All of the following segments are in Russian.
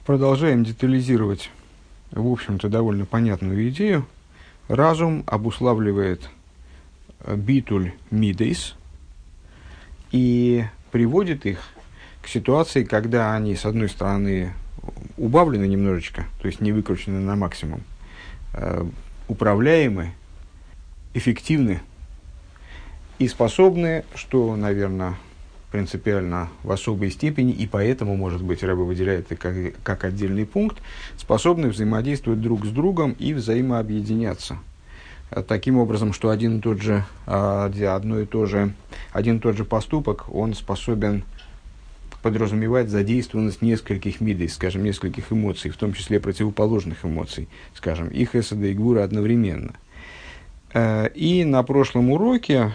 Продолжаем детализировать, в общем-то, довольно понятную идею. Разум обуславливает битуль мидейс и приводит их к ситуации, когда они, с одной стороны, убавлены немножечко, то есть не выкручены на максимум, управляемы, эффективны и способны, что, наверное, принципиально в особой степени, и поэтому, может быть, Рэбе выделяет это как отдельный пункт, способны взаимодействовать друг с другом и взаимообъединяться. Таким образом, что один и тот же поступок, он способен подразумевать задействованность нескольких мидей, скажем, нескольких эмоций, в том числе противоположных эмоций, скажем, и хеседа, и гвура одновременно. И на прошлом уроке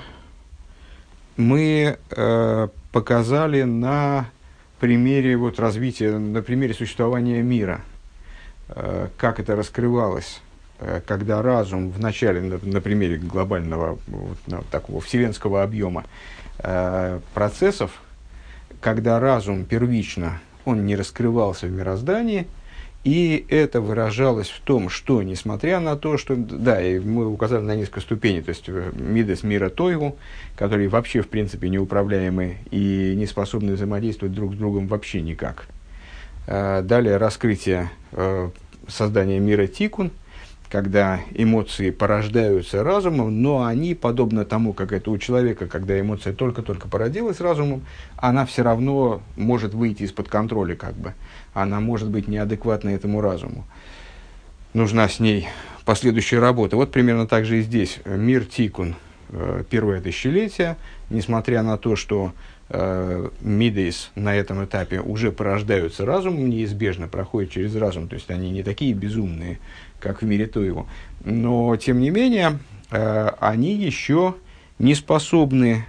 мы показали на примере развития, на примере существования мира, как это раскрывалось, когда разум в начале, на примере глобального такого вселенского объема процессов, когда разум первично, он не раскрывался в мироздании, и это выражалось в том, что, несмотря на то, что, да, и мы указали на несколько ступеней, то есть мидес мира тойгу, которые вообще, в принципе, неуправляемы и не способны взаимодействовать друг с другом вообще никак. Далее раскрытие создания мира тикун, когда эмоции порождаются разумом, но они, подобно тому, как это у человека, когда эмоция только-только породилась разумом, она все равно может выйти из-под контроля, она может быть неадекватна этому разуму. Нужна с ней последующая работа. Вот примерно так же и здесь. Мир тикун, первое тысячелетие, несмотря на то, что мидейс на этом этапе уже порождаются разумом, неизбежно проходят через разум, то есть они не такие безумные, как в мире Тойгу. Но, тем не менее, они еще не способны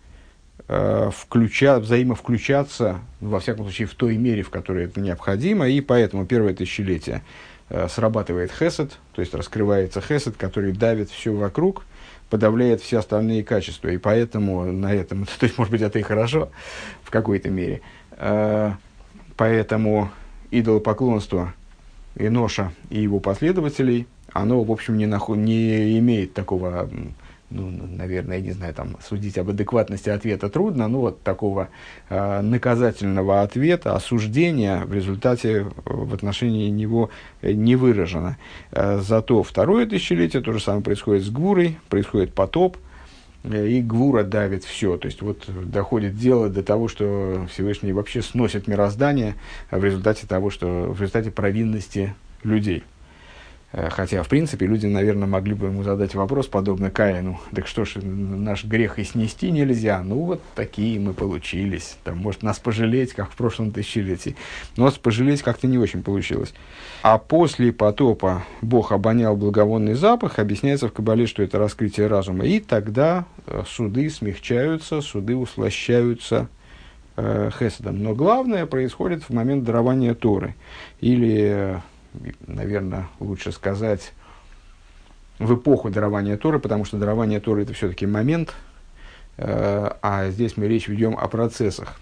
взаимовключаться, во всяком случае, в той мере, в которой это необходимо, и поэтому первое тысячелетие срабатывает хесед, то есть раскрывается хесед, который давит все вокруг, подавляет все остальные качества, и поэтому на этом, то есть, может быть, это и хорошо в какой-то мере, поэтому идолопоклонство Эноша и его последователей, оно, в общем, не имеет такого, наверное, я не знаю, судить об адекватности ответа трудно, но вот такого наказательного ответа, осуждения в результате в отношении него не выражено. Зато второе тысячелетие, то же самое происходит с Гвурой, происходит потоп, и Гвура давит все. То есть, доходит дело до того, что Всевышний вообще сносит мироздание в результате провинности людей. Хотя, в принципе, люди, наверное, могли бы ему задать вопрос, подобно Каину. Так что ж, наш грех и снести нельзя? Вот такие мы получились. Может, нас пожалеть, как в прошлом тысячелетии. Но нас пожалеть как-то не очень получилось. А после потопа Бог обонял благовонный запах, объясняется в Кабале, что это раскрытие разума. И тогда суды смягчаются, суды услощаются хеседом. Но главное происходит в момент дарования Торы. Или, наверное, лучше сказать, в эпоху дарования Торы, потому что дарование Торы – это все-таки момент, а здесь мы речь ведем о процессах.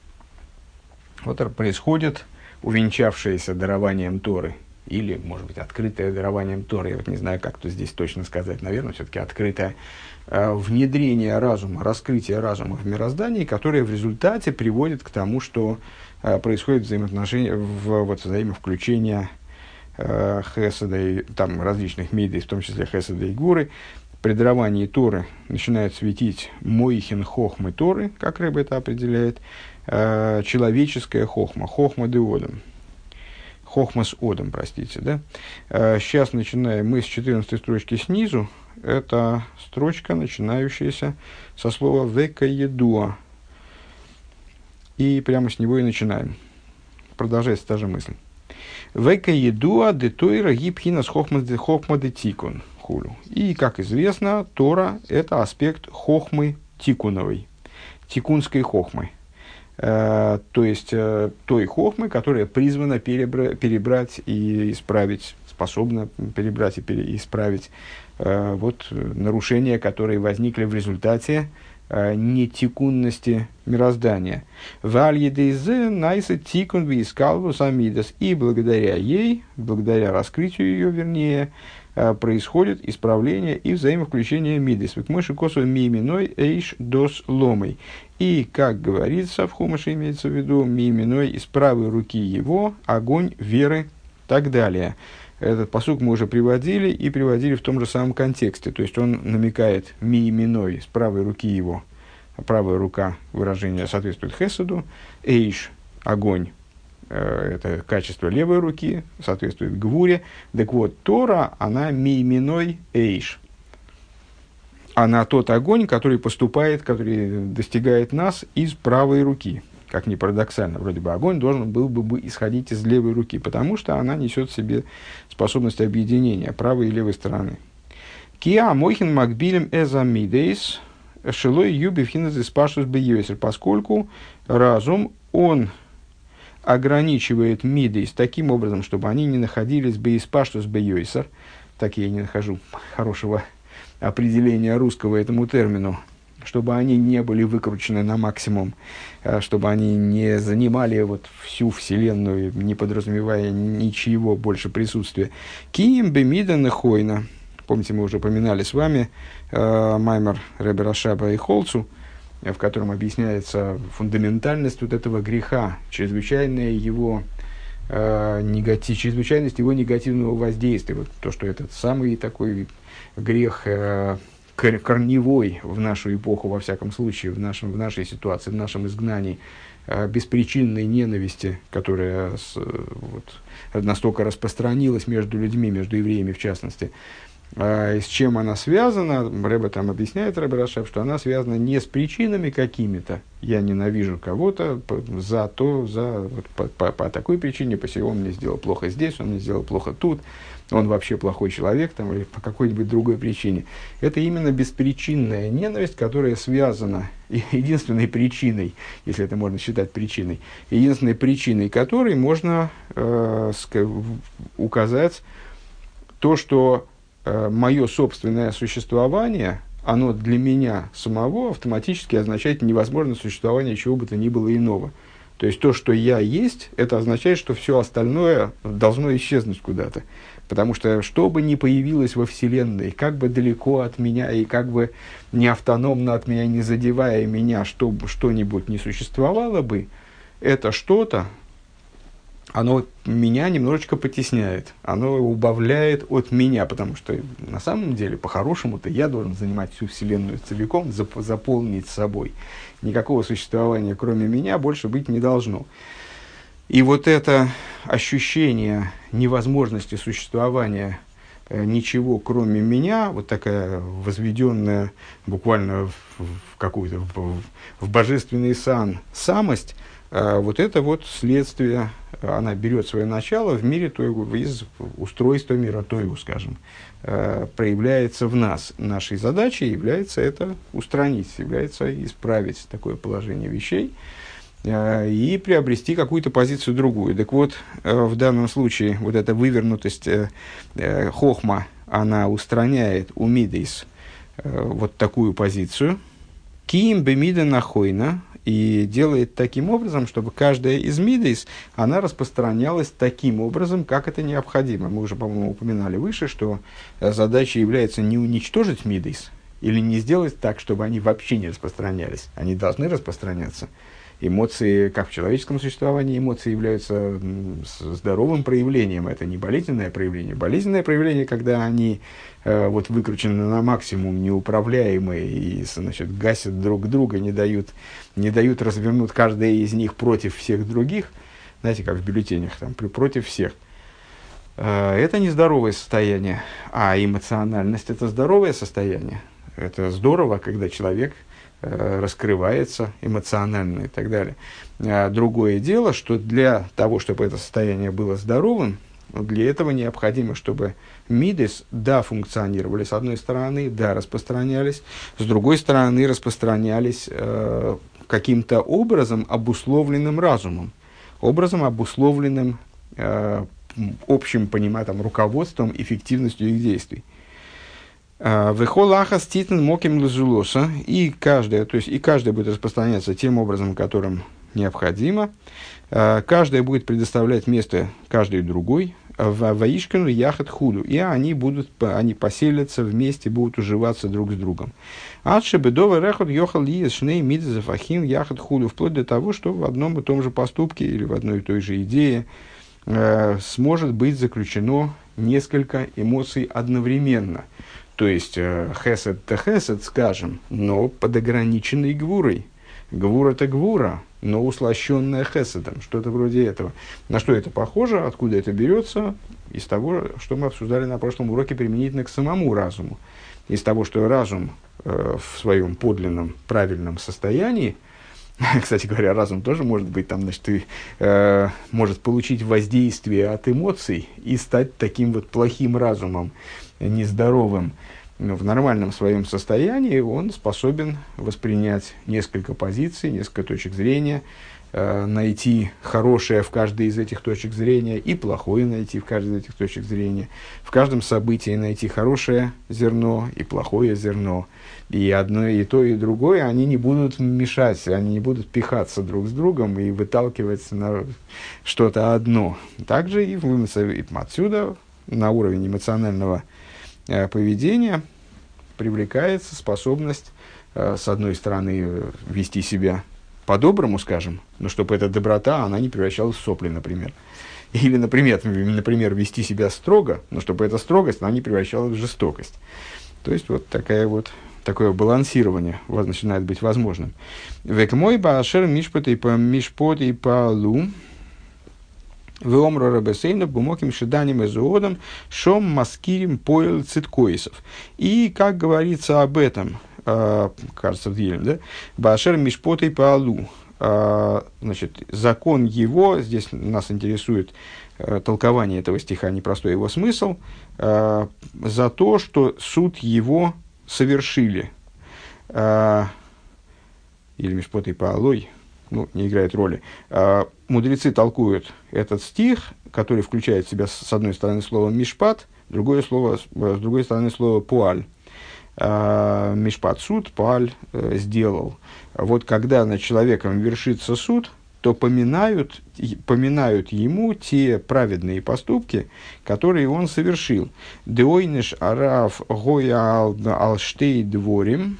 Происходит увенчавшееся дарованием Торы, или, может быть, открытое дарованием Торы, я не знаю, как то здесь точно сказать, наверное, все-таки открытое внедрение разума, раскрытие разума в мироздании, которое в результате приводит к тому, что происходит взаимоотношение, взаимовключение хеседа и различных мидей, в том числе хеседа и гуры. При даровании Торы начинает светить моихин хохмы Торы, как Рэбе это определяет, человеческая хохма, хохма де одам. Хохма с одом, простите, да? Сейчас начинаем мы с 14 строчки снизу. Это строчка, начинающаяся со слова «века едуа». И прямо с него и начинаем. Продолжается та же мысль. «Века едуа де тойра гибхинас хохма де тикун». И, как известно, Тора – это аспект хохмы тикуновой, тикунской хохмы. То есть, той хохмы, которая призвана перебрать и исправить, способна перебрать и исправить нарушения, которые возникли в результате нетекунности мироздания. Вальедейзе найса тикун вискалвус амидас. И благодаря ей, благодаря раскрытию ее, вернее, происходит исправление и взаимовключение мидас. Векмыши косу миименой эйш дос ломой. И, как говорится в Хумаше, имеется в виду, миименой из правой руки его огонь веры и так далее. Этот пасук мы уже приводили и приводили в том же самом контексте. То есть он намекает миименой с правой руки его. Правая рука, выражение соответствует хесаду. Эйш – огонь. Это качество левой руки, соответствует гвуре. Так вот, Тора, она миименой эйш. Она тот огонь, который поступает, который достигает нас из правой руки. Как ни парадоксально, вроде бы огонь должен был бы исходить из левой руки, потому что она несет в себе способность объединения правой и левой стороны. Киа мойхин макбилем эзамидейс шелой юби вхинез спашус бейойсер, поскольку разум, он ограничивает мидейс таким образом, чтобы они не находились бейспаштус бейойсер. Так я не нахожу хорошего определения русского этому термину, чтобы они не были выкручены на максимум, чтобы они не занимали вот всю Вселенную, не подразумевая ничего больше присутствия. Киим бемида нехойна. Помните, мы уже упоминали с вами маймер Ребе Рашаба и Холцу, в котором объясняется фундаментальность вот этого греха, чрезвычайность его негативного воздействия. Вот то, что этот самый такой грех корневой в нашу эпоху, во всяком случае, в нашей ситуации, в нашем изгнании, беспричинной ненависти, которая настолько распространилась между людьми, между евреями в частности. С чем она связана? Ребе там объясняет, Ребе Рашаб, что она связана не с причинами какими-то. Я ненавижу кого-то по такой причине, он мне сделал плохо здесь, он мне сделал плохо тут, он вообще плохой человек, там, или по какой-нибудь другой причине. Это именно беспричинная ненависть, которая связана единственной причиной, если это можно считать причиной, единственной причиной которой можно указать то, что мое собственное существование, оно для меня самого автоматически означает невозможное существование чего бы то ни было иного. То есть то, что я есть, это означает, что все остальное должно исчезнуть куда-то. Потому что что бы ни появилось во Вселенной, как бы далеко от меня и как бы не автономно от меня, не задевая меня, что-нибудь не существовало бы, это что-то, оно меня немножечко потесняет, оно убавляет от меня, потому что на самом деле, по-хорошему-то, я должен занимать всю Вселенную целиком, заполнить собой. Никакого существования, кроме меня, больше быть не должно. И вот это ощущение невозможности существования ничего, кроме меня, вот такая возведенная буквально в какую-то в божественный сан самость, вот это вот следствие, она берет свое начало в мире Тойгу, из устройства мира Тойгу, скажем, проявляется в нас. Нашей задачей является это устранить, является исправить такое положение вещей и приобрести какую-то позицию другую. Так вот, в данном случае вот эта вывернутость хохма, она устраняет у мидейс вот такую позицию. Киим бемида нахойна, и делает таким образом, чтобы каждая из мидейс, она распространялась таким образом, как это необходимо. Мы уже, по-моему, упоминали выше, что задача является не уничтожить мидейс, или не сделать так, чтобы они вообще не распространялись. Они должны распространяться. Эмоции, как в человеческом существовании, эмоции являются здоровым проявлением. Это не болезненное проявление. Болезненное проявление, когда они выкручены на максимум, неуправляемые, и гасят друг друга, не дают развернуть каждое из них против всех других. Знаете, как в бюллетенях, там, против всех. Это нездоровое состояние. А эмоциональность – это здоровое состояние. Это здорово, когда человек раскрывается эмоционально и так далее. Другое дело, что для того, чтобы это состояние было здоровым, для этого необходимо, чтобы мидес, функционировали с одной стороны, распространялись, с другой стороны, распространялись каким-то образом, обусловленным разумом, образом, обусловленным общим руководством, эффективностью их действий. Вехолаха ститн моким лазулоса, и каждая, то есть и каждая будет распространяться тем образом, которым необходимо. Каждая будет предоставлять место каждой другой. Ваишкину яхат худу. И они поселятся вместе, будут уживаться друг с другом. Адши бедова рехот йохал лиес шней мидзев ахим яхат худу. Вплоть до того, что в одном и том же поступке или в одной и той же идее сможет быть заключено несколько эмоций одновременно. То есть хесед-то хесед, скажем, но под ограниченной гвурой. Гвура-то гвура, но услощенная хеседом, что-то вроде этого. На что это похоже, откуда это берется? Из того, что мы обсуждали на прошлом уроке применительно к самому разуму. Из того, что разум в своем подлинном, правильном состоянии, кстати говоря, разум тоже может быть, там, значит, может получить воздействие от эмоций и стать таким вот плохим разумом, нездоровым. Но в нормальном своем состоянии он способен воспринять несколько позиций, несколько точек зрения, найти хорошее в каждой из этих точек зрения и плохое найти в каждой из этих точек зрения. В каждом событии найти хорошее зерно и плохое зерно. И одно, и то, и другое, они не будут мешать, они не будут пихаться друг с другом и выталкиваться на что-то одно. Также и отсюда, на уровень эмоционального поведения, привлекается способность, с одной стороны, вести себя по-доброму, скажем, но чтобы эта доброта, она не превращалась в сопли, например. Или, например, вести себя строго, но чтобы эта строгость, она не превращалась в жестокость. То есть, вот такое балансирование начинает быть возможным. Век мой баашер мишпот и по лу. Веомро рабесейну бумоким шиданим эзуодом шом маскирим поэл циткоисов. И, как говорится об этом, кажется, в Дилем, да? Баашер мишпотой паалу. Значит, закон его, здесь нас интересует толкование этого стиха, непростой его смысл, за то, что суд его совершили. Или мишпотой паалой, ну, не играет роли. Мудрецы толкуют этот стих, который включает в себя, с одной стороны, слово «мишпат», с другой стороны, слово «пуаль». Мишпат – суд, пуаль – сделал. Вот когда над человеком вершится суд, то поминают ему те праведные поступки, которые он совершил. «Деойнеш арав гоя алштей дворим».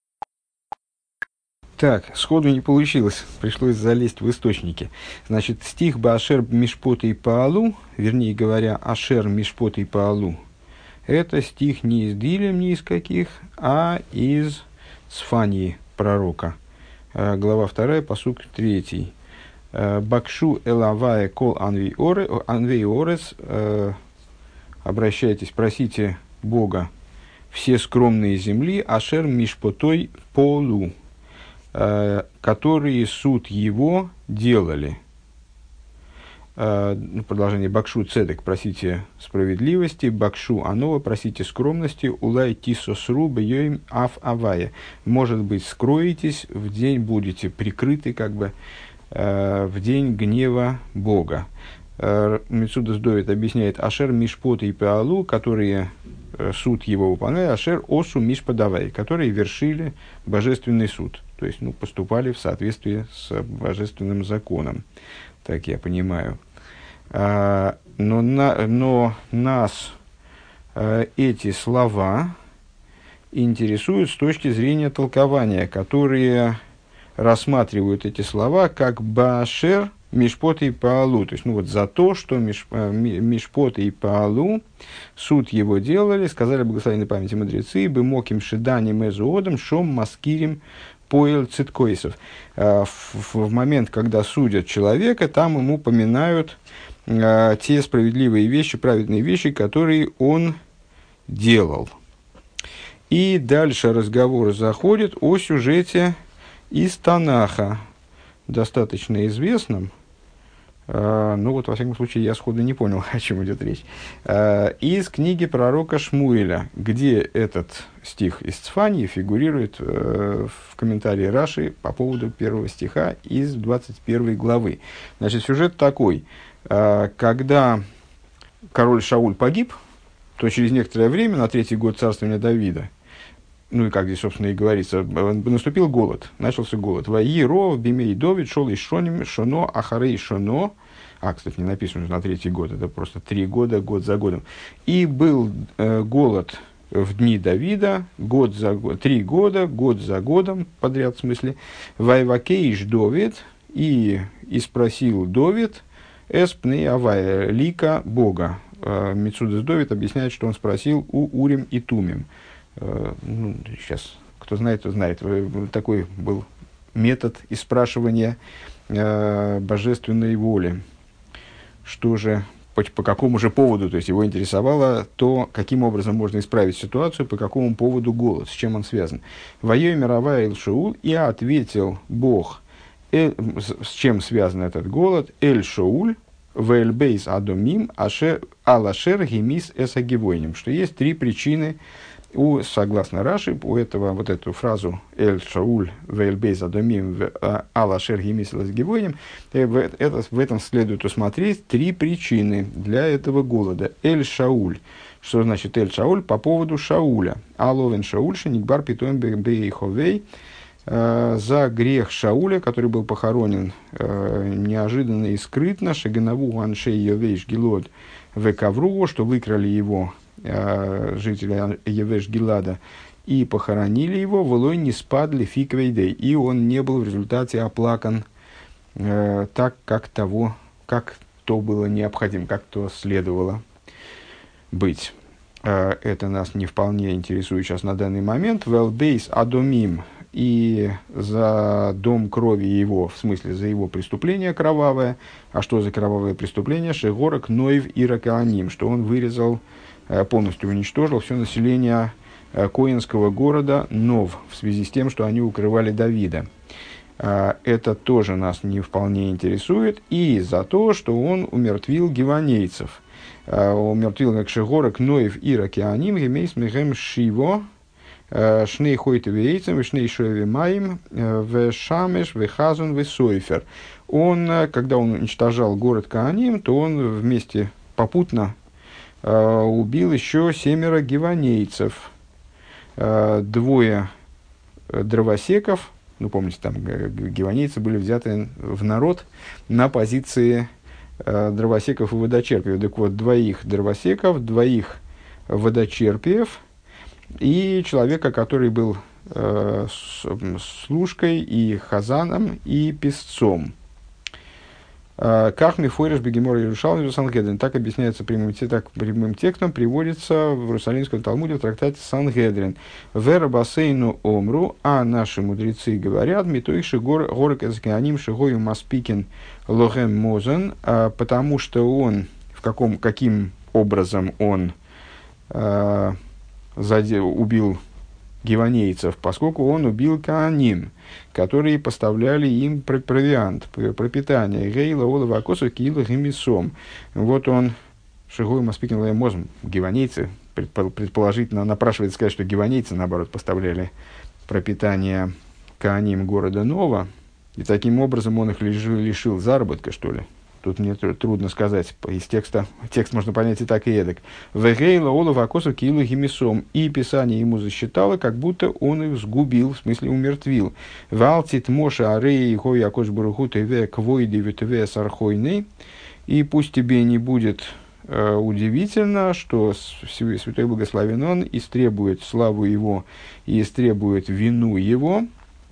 Так, сходу не получилось, пришлось залезть в источники. Значит, стих «Баашер мишпот и паалу», вернее говоря, «Ашер мишпот и паалу», это стих не из Дилем, ни из каких, а из Сфании пророка. Глава 2, пасук 3. «Бакшу элавая кол анвей орес», обращайтесь, просите Бога, все скромные земли, «Ашер мишпотой полу», которые суд его делали. Продолжение. Бакшу цедек, просите справедливости. Бакшу анова, просите скромности. Улай тисосру бьёим аф авая. Может быть, скроетесь, в день будете прикрыты, как бы, в день гнева Бога. Мецудас Довид объясняет: Ашер мишпот и паалу, которые суд его выполняли, Ашер осу мишпадавай, которые вершили божественный суд. То есть, поступали в соответствии с божественным законом. Так я понимаю. Но нас эти слова интересуют с точки зрения толкования, которые рассматривают эти слова как «баашер мишпот и паалу». То есть, за то, что мишпот и паалу, суд его делали, сказали благословенной памяти мудрецы, «бы моким шиданим эзуодом шом маскирим поэл циткоисов». В момент, когда судят человека, там ему поминают те справедливые вещи, праведные вещи, которые он делал. И дальше разговор заходит о сюжете из Танаха, достаточно известном. Во всяком случае, я сходу не понял, о чем идет речь. Из книги пророка Шмуэля, где этот стих из Цфании фигурирует в комментарии Раши по поводу первого стиха из 21 главы. Значит, сюжет такой. Когда король Шауль погиб, то через некоторое время, на 3-й год царствования Давида, ну и как здесь, собственно, и говорится, наступил голод, начался голод. Ваиро, бимей Довид, шел и шоним, шоно, ахарей шоно. Кстати, не написано, что на 3-й год, это просто 3 года, год за годом. И был голод в дни Давида, 3 года, год за годом, подряд в смысле. Вайвакейш Довид, и спросил Довид, эспны авая, лика Бога. Мицудес Довид объясняет, что он спросил у Урим и Тумим. Сейчас, кто знает, то знает. Такой был метод испрашивания божественной воли. Что же, по какому же поводу, то есть его интересовало то, каким образом можно исправить ситуацию, по какому поводу голод, с чем он связан. «Вайой мировая Эль-Шаул», и ответил Бог, с чем связан этот голод, Эль-Шауль, Вэльбейс Адомим, Алашер Гемис Эсагивойним, что есть 3 причины, согласно Раши, у этого, вот эту фразу Эль-Шауль, Вэльбейс Адомим, Алашер Гемис Эсагивойним, в этом следует усмотреть 3 причины для этого голода. Эль-Шауль. Что значит Эль-Шауль? По поводу Шауля. Аловен Шауль, Шеникбар Питоем Бейховей. За грех Шауля, который был похоронен неожиданно и скрытно, Шеганаву Аншей Йовейш Гилод Векавру, что выкрали его жители Йовейш Гилада и похоронили его, волой не спадли фиквейдей, и он не был в результате оплакан так, как то было необходимо, как то следовало быть. Это нас не вполне интересует сейчас на данный момент. Велбейс Адомим, и за дом крови его, в смысле за его преступление кровавое. А что за кровавое преступление? Шегорок Ноев Иракааним, что он вырезал, полностью уничтожил все население коинского города Нов, в связи с тем, что они укрывали Давида. Это тоже нас не вполне интересует. И за то, что он умертвил гиванейцев. Умертвил как Шегорок Ноев Иракааним, гемейс мехем шиво, шней хойте вейцем, шней шоеви маим, в шамеш, в хазун, в сойфер. Он, когда он уничтожал город Кааним, то он вместе попутно убил еще 7 гиванейцев, 2 дровосеков. Ну, помните, там гиванейцы были взяты в народ на позиции дровосеков и водочерпиев. Так вот, 2 дровосеков, 2 водочерпиев и человека, который был служкой и хазаном, и песцом. Как мифойреш бегемор Иерушалми Сангедрин. Так объясняется прямым текстом, приводится в Иерусалимском Талмуде в трактате Сангедрин. Вера бассейну омру, а наши мудрецы говорят, митоиши горок эзкеаним шигою маспикин лохем мозен, потому что он, каким образом он убил гиванейцев, поскольку он убил Кааним, которые поставляли им провиант, пропитание. Гейла, Олова, Акосу, Киила, Гимисом. Вот он, Шигой, Маспикин, Лаймозм, гиванейцы, предположительно, напрашивается сказать, что гиванейцы, наоборот, поставляли пропитание Кааним города Нова, и таким образом он их лишил заработка, что ли. Тут мне трудно сказать, из текста, текст можно понять и так, и эдак. «Вегейла олов акосу киилу гимисом». И Писание ему засчитало, как будто он их сгубил, в смысле умертвил. «Валтит моша арей хой акош баруху теве квойди ветеве сархойный». И пусть тебе не будет удивительно, что Святой Благословен Он истребует славу Его и истребует вину Его.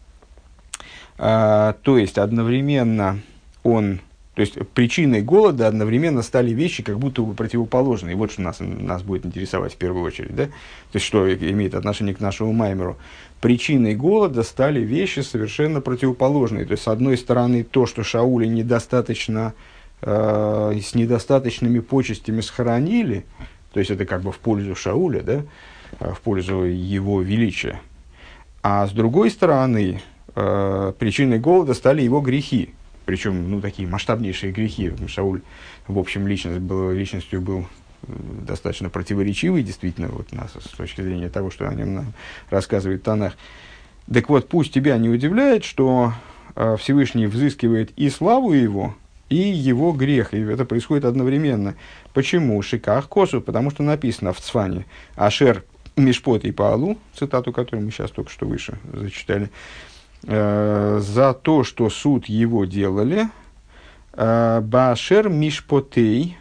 То есть, одновременно он... То есть, причиной голода одновременно стали вещи, как будто бы противоположные. Вот что нас будет интересовать в первую очередь. Да? То есть, что имеет отношение к нашему маймеру. Причиной голода стали вещи совершенно противоположные. То есть, с одной стороны, то, что Шауля недостаточно, с недостаточными почестями схоронили, то есть, это как бы в пользу Шауля, да? В пользу его величия. А с другой стороны, причиной голода стали его грехи. Причем, такие масштабнейшие грехи. Шауль, в общем, личностью был достаточно противоречивый, действительно, вот нас, с точки зрения того, что о нем нам рассказывает Танах. Так вот, пусть тебя не удивляет, что Всевышний взыскивает и славу его, и его грех. И это происходит одновременно. Почему? Шиках косу, потому что написано в Цфане «Ашер мишпот и паалу», цитату, которую мы сейчас только что выше зачитали, за то, что суд его делали, «Баашер мишпотей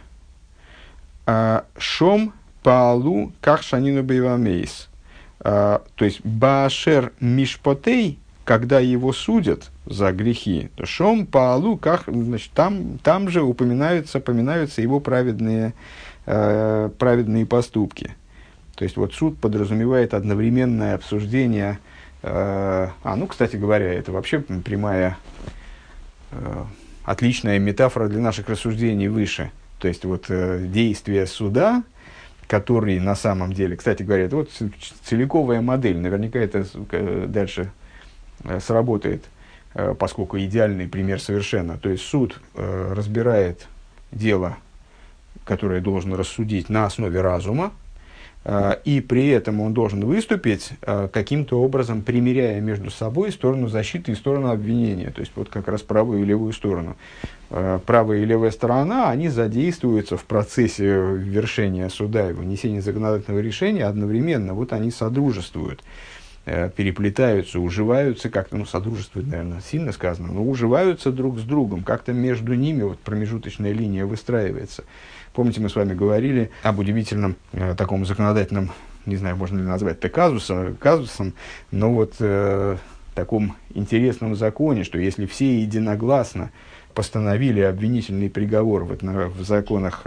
шом паалу как шанину бейвамейс». То есть «Баашер мишпотей», когда его судят за грехи, то шом паалу, как, значит, там же упоминаются его праведные поступки. То есть вот суд подразумевает одновременное обсуждение. Кстати говоря, это вообще прямая, отличная метафора для наших рассуждений выше. То есть вот действие суда, который на самом деле, кстати говоря, это вот целиковая модель, наверняка это дальше сработает, поскольку идеальный пример совершенно. То есть суд разбирает дело, которое должен рассудить на основе разума, и при этом он должен выступить каким-то образом, примиряя между собой сторону защиты и сторону обвинения. То есть вот как раз правую и левую сторону. Правая и левая сторона, они задействуются в процессе вершения суда и вынесения законодательного решения одновременно. Вот они содружествуют, переплетаются, уживаются как-то, содружествуют, наверное, сильно сказано, но уживаются друг с другом, как-то между ними вот промежуточная линия выстраивается. Помните, мы с вами говорили об удивительном таком законодательном, не знаю, можно ли назвать это казусом, но вот таком интересном законе, что если все единогласно постановили обвинительный приговор в законах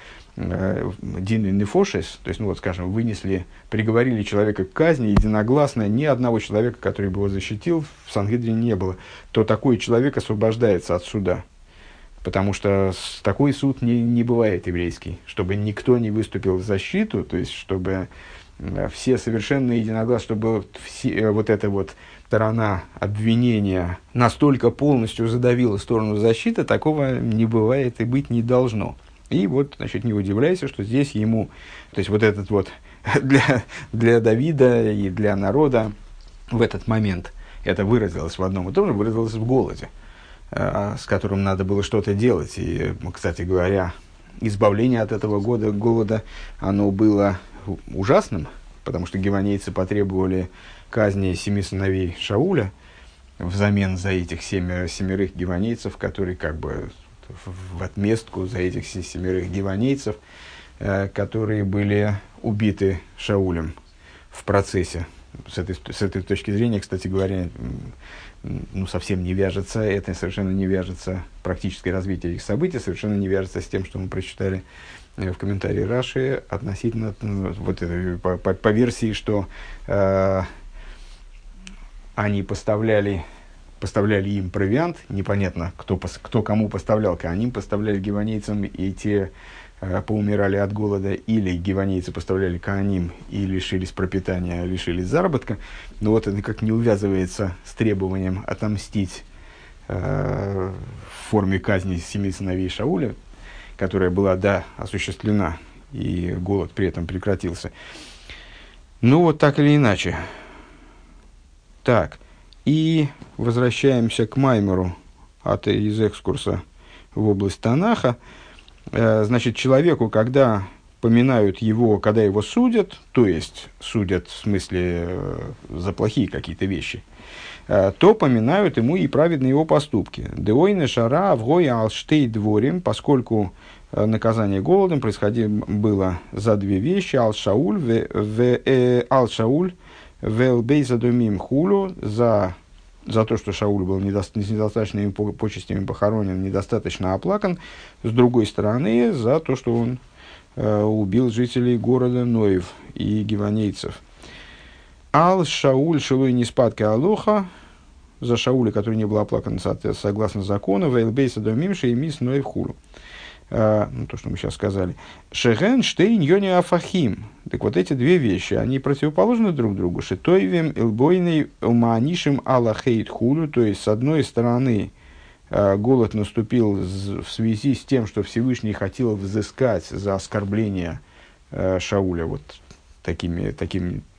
Дин и Нефошес, то есть, приговорили человека к казни единогласно, ни одного человека, который бы его защитил, в Сангедрине не было, то такой человек освобождается от суда. Потому что такой суд не бывает еврейский, чтобы никто не выступил в защиту, то есть, чтобы все совершенно единогласно, чтобы вот эта вот сторона обвинения настолько полностью задавила сторону защиты, такого не бывает и быть не должно. И вот, значит, не удивляйся, что здесь ему, то есть вот этот вот для Давида и для народа в этот момент это выразилось в одном и том же, выразилось в голоде, с которым надо было что-то делать. И, кстати говоря, избавление от этого голода, оно было ужасным, потому что гиванейцы потребовали казни 7 сыновей Шауля взамен за этих семерых гиванейцев, которые как бы в отместку за этих 7 гиванейцев, которые были убиты Шаулем в процессе. С этой точки зрения, кстати говоря, совсем не вяжется, это совершенно не вяжется, практическое развитие этих событий совершенно не вяжется с тем, что мы прочитали в комментарии Раши относительно вот этой, по версии, что они поставляли им провиант, непонятно, кто кому поставлял, они поставляли гиванейцам, и те поумирали от голода, или гиванейцы поставляли коаним и лишились пропитания, лишились заработка. Но вот это как не увязывается с требованием отомстить в форме казни 7 сыновей Шауля, которая была, осуществлена, и голод при этом прекратился. Вот так или иначе. Так, и возвращаемся к Маймору из экскурса в область Танаха. Значит, человеку, когда поминают его, когда его судят, то есть судят в смысле за плохие какие-то вещи, то поминают ему и праведные его поступки. Деойне шара авгоя алштей дворим, поскольку наказание голодом было за 2 вещи: ал-Шауль вел-бейзадумим хулу, за то, что Шауль был с недостаточными почестями похоронен, недостаточно оплакан; с другой стороны, за то, что он убил жителей города Ноев и гиванейцев. Ал-Шауль шилой неспадки алоха, за Шауля, который не был оплакан согласно закону, вел-бейзадумим шеймис Ноев хулу. То, что мы сейчас сказали. Шеген штейн йони афахим. Так вот, эти 2 вещи, они противоположны друг другу. Шитойвим илбойный уманишим аллахейт хулю. То есть, с одной стороны, голод наступил в связи с тем, что Всевышний хотел взыскать за оскорбление Шауля вот таким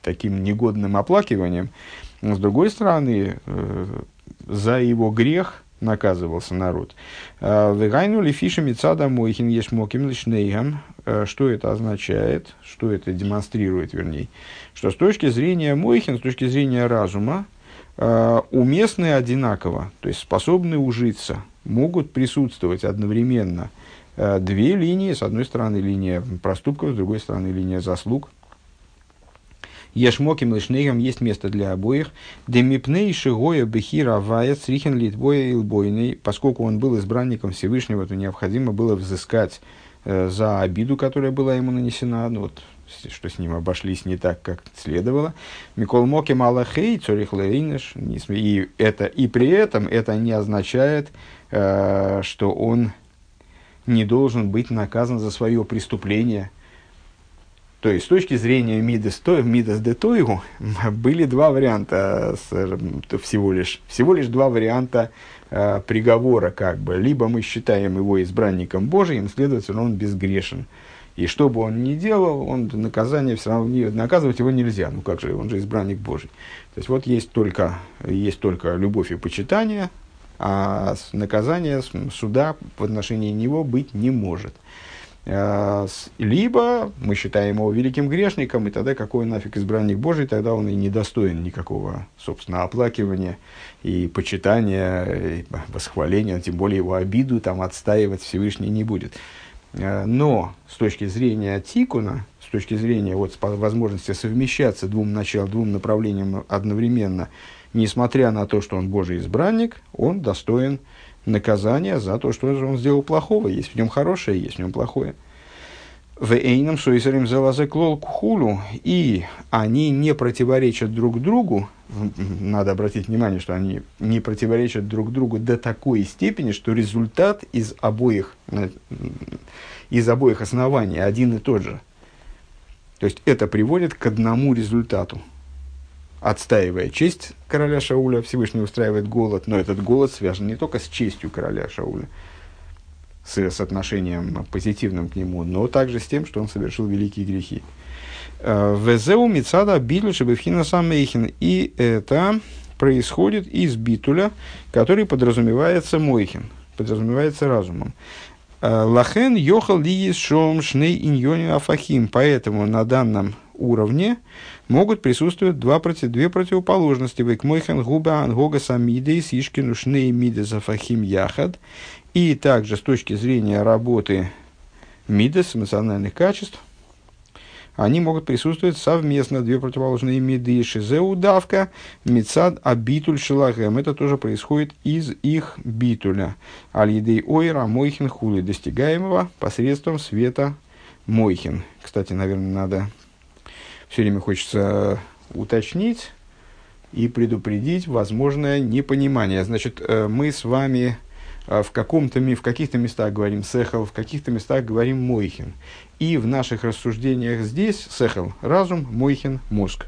негодным оплакиванием. Но, с другой стороны, за его грех наказывался народ. Вегайну лифиша мицада мойхин ешмоким лишнейгам. Что это означает, что это демонстрирует, вернее, что с точки зрения мойхин, с точки зрения разума, уместны одинаково, то есть способны ужиться, могут присутствовать одновременно две линии, с одной стороны линия проступков, с другой стороны линия заслуг. Ешмоким лишнейгам, есть место для обоих. Демипней шигоя бехира ваец рихен литбоя илбойный, поскольку он был избранником Всевышнего, то необходимо было взыскать за обиду, которая была ему нанесена, ну, вот, что с ним обошлись не так, как следовало. Микол моки малахей цорих лейнеш, и при этом это не означает, что он не должен быть наказан за свое преступление. То есть, с точки зрения Мидас де Тойгу, были два варианта, всего лишь два варианта приговора, как бы. Либо мы считаем его избранником Божиим, следовательно, он безгрешен. И что бы он ни делал, наказание все равно наказывать его нельзя. Ну как же, он же избранник Божий. То есть, вот есть только любовь и почитание, а наказание суда в отношении него быть не может. Либо мы считаем его великим грешником, и тогда какой нафиг избранник Божий, тогда он и не достоин никакого, собственно, оплакивания и почитания, и восхваления, тем более его обиду там отстаивать Всевышний не будет. Но с точки зрения тикуна, с точки зрения вот, возможности совмещаться двум направлениям одновременно, несмотря на то, что он Божий избранник, он достоин наказание за то, что он сделал плохого. Есть в нем хорошее, есть в нем плохое. Вэйном суисарим залазеклол кхулу. И они не противоречат друг другу. Надо обратить внимание, что они не противоречат друг другу до такой степени, что результат из обоих оснований один и тот же. То есть это приводит к одному результату. Отстаивая честь короля Шауля, Всевышний устраивает голод, но этот голод связан не только с честью короля Шауля, с отношением позитивным к нему, но также с тем, что он совершил великие грехи. Везеу мицада билю шебевхина самейхин. И это происходит из битуля, который подразумевается мойхин, подразумевается разумом. Лахен йохал ли шом шней иньони афахим. Поэтому на данном уровне могут присутствовать две противоположности. Векмойхен губа ангога самидей сишкину шней мидес афахим яхад. И также с точки зрения работы мидес, эмоциональных качеств, они могут присутствовать совместно, две противоположные миды. Шизеу давка, мицад абитуль шелагем. Это тоже происходит из их битуля. Аль-едей ойра мойхин хули, достигаемого посредством света мойхин. Кстати, наверное, надо... Все время хочется уточнить и предупредить возможное непонимание. Значит, мы с вами в каких-то местах говорим сехал, в каких-то местах говорим мойхин. И в наших рассуждениях здесь сехал – разум, мойхин – мозг.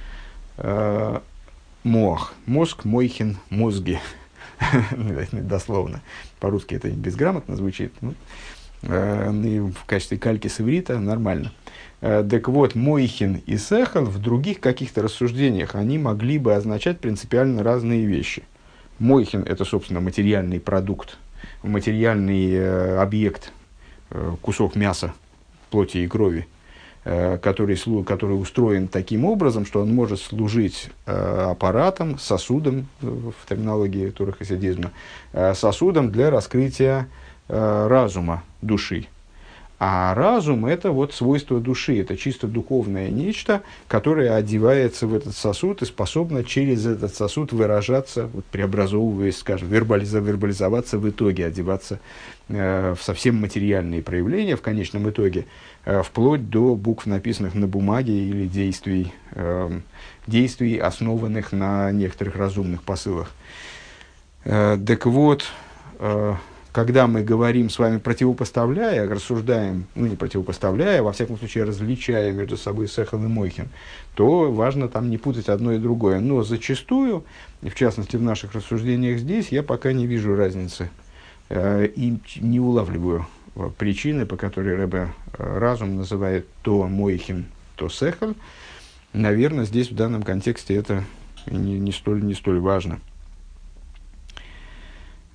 Моах – мозг, мойхин – мозги. Дословно. По-русски это безграмотно звучит. И в качестве кальки с иврита нормально. Так вот, мойхин и сехал в других каких-то рассуждениях они могли бы означать принципиально разные вещи. Мойхин – это, собственно, материальный продукт, материальный объект, кусок мяса, плоти и крови, который устроен таким образом, что он может служить аппаратом, сосудом, в терминологии турахасидизма, сосудом для раскрытия разума, души. А разум – это вот свойство души, это чисто духовное нечто, которое одевается в этот сосуд и способно через этот сосуд выражаться, вот, преобразовываясь, скажем, вербализоваться в итоге, одеваться в совсем материальные проявления в конечном итоге, вплоть до букв, написанных на бумаге, или действий, основанных на некоторых разумных посылах. Так вот, когда мы говорим с вами противопоставляя, рассуждаем, не противопоставляя, во всяком случае различая между собой сехал и мойхин, то важно там не путать одно и другое. Но зачастую, и в частности в наших рассуждениях здесь, я пока не вижу разницы и не улавливаю причины, по которой Ребе разум называет то мойхин, то сехал. Наверное, здесь в данном контексте это не столь важно.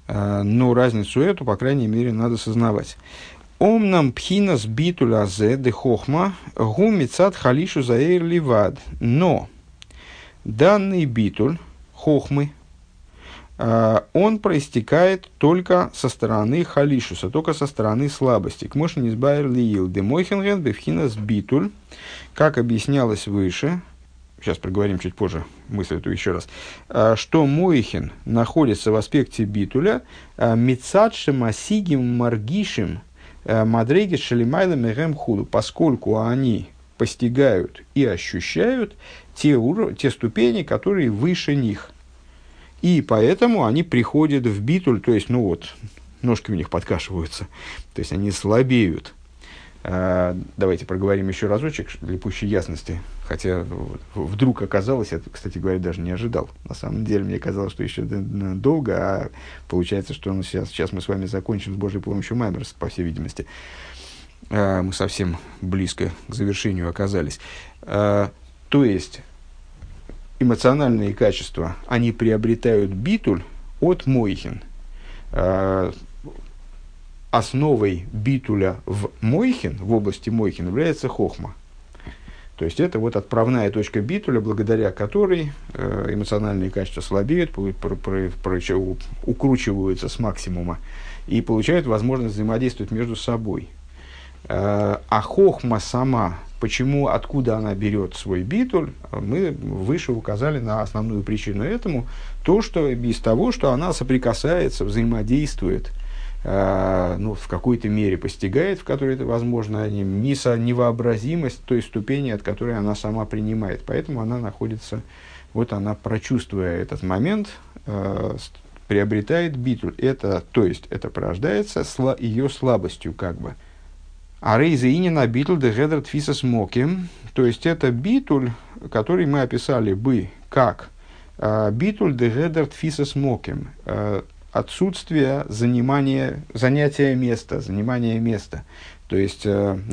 Но разницу эту, по крайней мере, надо сознавать. Омнам пхинас битуля зе де хохма гу мицат халишу заэйр ливад. Но данный битуль хохмы, он проистекает только со стороны халишуса, только со стороны слабости. К мошен избавер лиил де мойхенген бифхинас битуль, как объяснялось выше, сейчас проговорим чуть позже мысль эту еще раз, что мойхен находится в аспекте битуля мицат шемасигим маргишим мадреги шалимайла мегем худу, поскольку они постигают и ощущают те ступени, которые выше них. И поэтому они приходят в битуль, то есть, ножки у них подкашиваются, то есть они слабеют. Давайте проговорим еще разочек для пущей ясности. Хотя вдруг оказалось, я, кстати говоря, даже не ожидал. На самом деле, мне казалось, что еще долго, а получается, что сейчас мы с вами закончим с Божьей помощью Маймер, по всей видимости. Мы совсем близко к завершению оказались. То есть, эмоциональные качества, они приобретают битуль от мойхин. Основой битуля в мойхин, в области мойхин, является хохма. То есть, это вот отправная точка битуля, благодаря которой эмоциональные качества слабеют, укручиваются с максимума и получают возможность взаимодействовать между собой. А хохма сама, откуда она берет свой битуль, мы выше указали на основную причину этому, то, что из того, что она соприкасается, взаимодействует, в какой-то мере постигает, в которой это возможно, невообразимость той ступени, от которой она сама принимает. Поэтому она находится, она, прочувствуя этот момент, приобретает битуль. Это порождается ее слабостью, как бы. А рейзеинина битуль де гедер тфиса смоким, то есть это битуль, который мы описали бы как битуль де гедер тфиса смоким, отсутствие занятия места. То есть,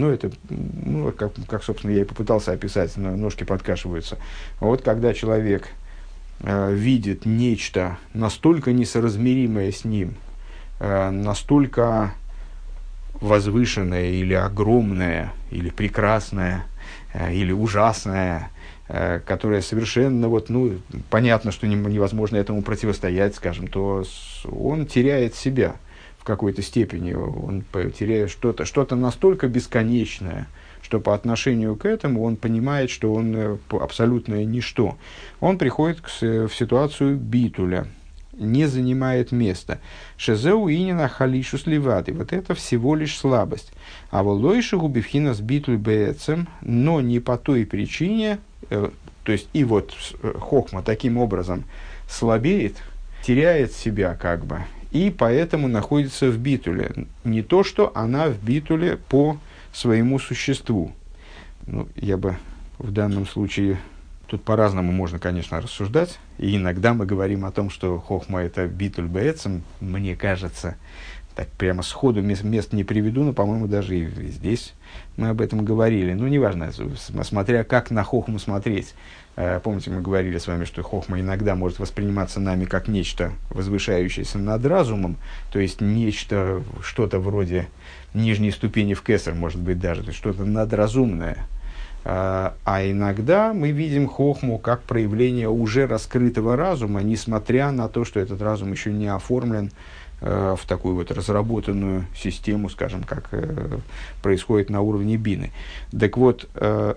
как, собственно, я и попытался описать, ножки подкашиваются. Вот когда человек видит нечто настолько несоразмеримое с ним, настолько возвышенное или огромное, или прекрасное, или ужасное, которое совершенно, понятно, что невозможно этому противостоять, скажем, то он теряет себя в какой-то степени, он теряет что-то настолько бесконечное, что по отношению к этому он понимает, что он абсолютное ничто. Он приходит в ситуацию битуля, не занимает места. Шезеу инина халишус ливады. Вот это всего лишь слабость. А волойши губивхинас битуль бээцем, но не по той причине, то есть и хохма таким образом слабеет, теряет себя как бы, и поэтому находится в битуле. Не то, что она в битуле по своему существу. Я бы в данном случае... Тут по-разному можно, конечно, рассуждать. И иногда мы говорим о том, что хохма – это битуль бээцем. Мне кажется, так прямо сходу мест не приведу, но, по-моему, даже и здесь мы об этом говорили. Неважно, смотря как на хохму смотреть. Помните, мы говорили с вами, что хохма иногда может восприниматься нами как нечто, возвышающееся над разумом, то есть нечто, что-то вроде нижней ступени в кесар, может быть, даже, то есть что-то надразумное. А иногда мы видим хохму как проявление уже раскрытого разума, несмотря на то, что этот разум еще не оформлен в такую разработанную систему, скажем, как происходит на уровне бины. Так вот,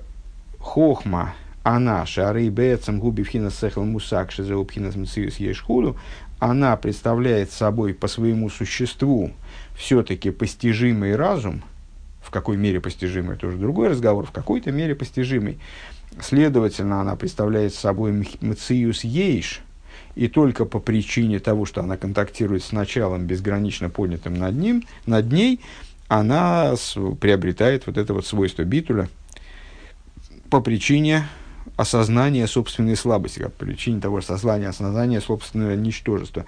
хохма, она, шары бээцем губи вхинас сехел мусак шезеу пхинас мциюс ешхуду, она представляет собой по своему существу все-таки постижимый разум. В какой мере постижимый, это уже другой разговор, в какой-то мере постижимый. Следовательно, она представляет собой мциюс ейш, и только по причине того, что она контактирует с началом, безгранично поднятым над ней, она приобретает это свойство битуля по причине осознания собственной слабости, по причине того осознания собственного ничтожества.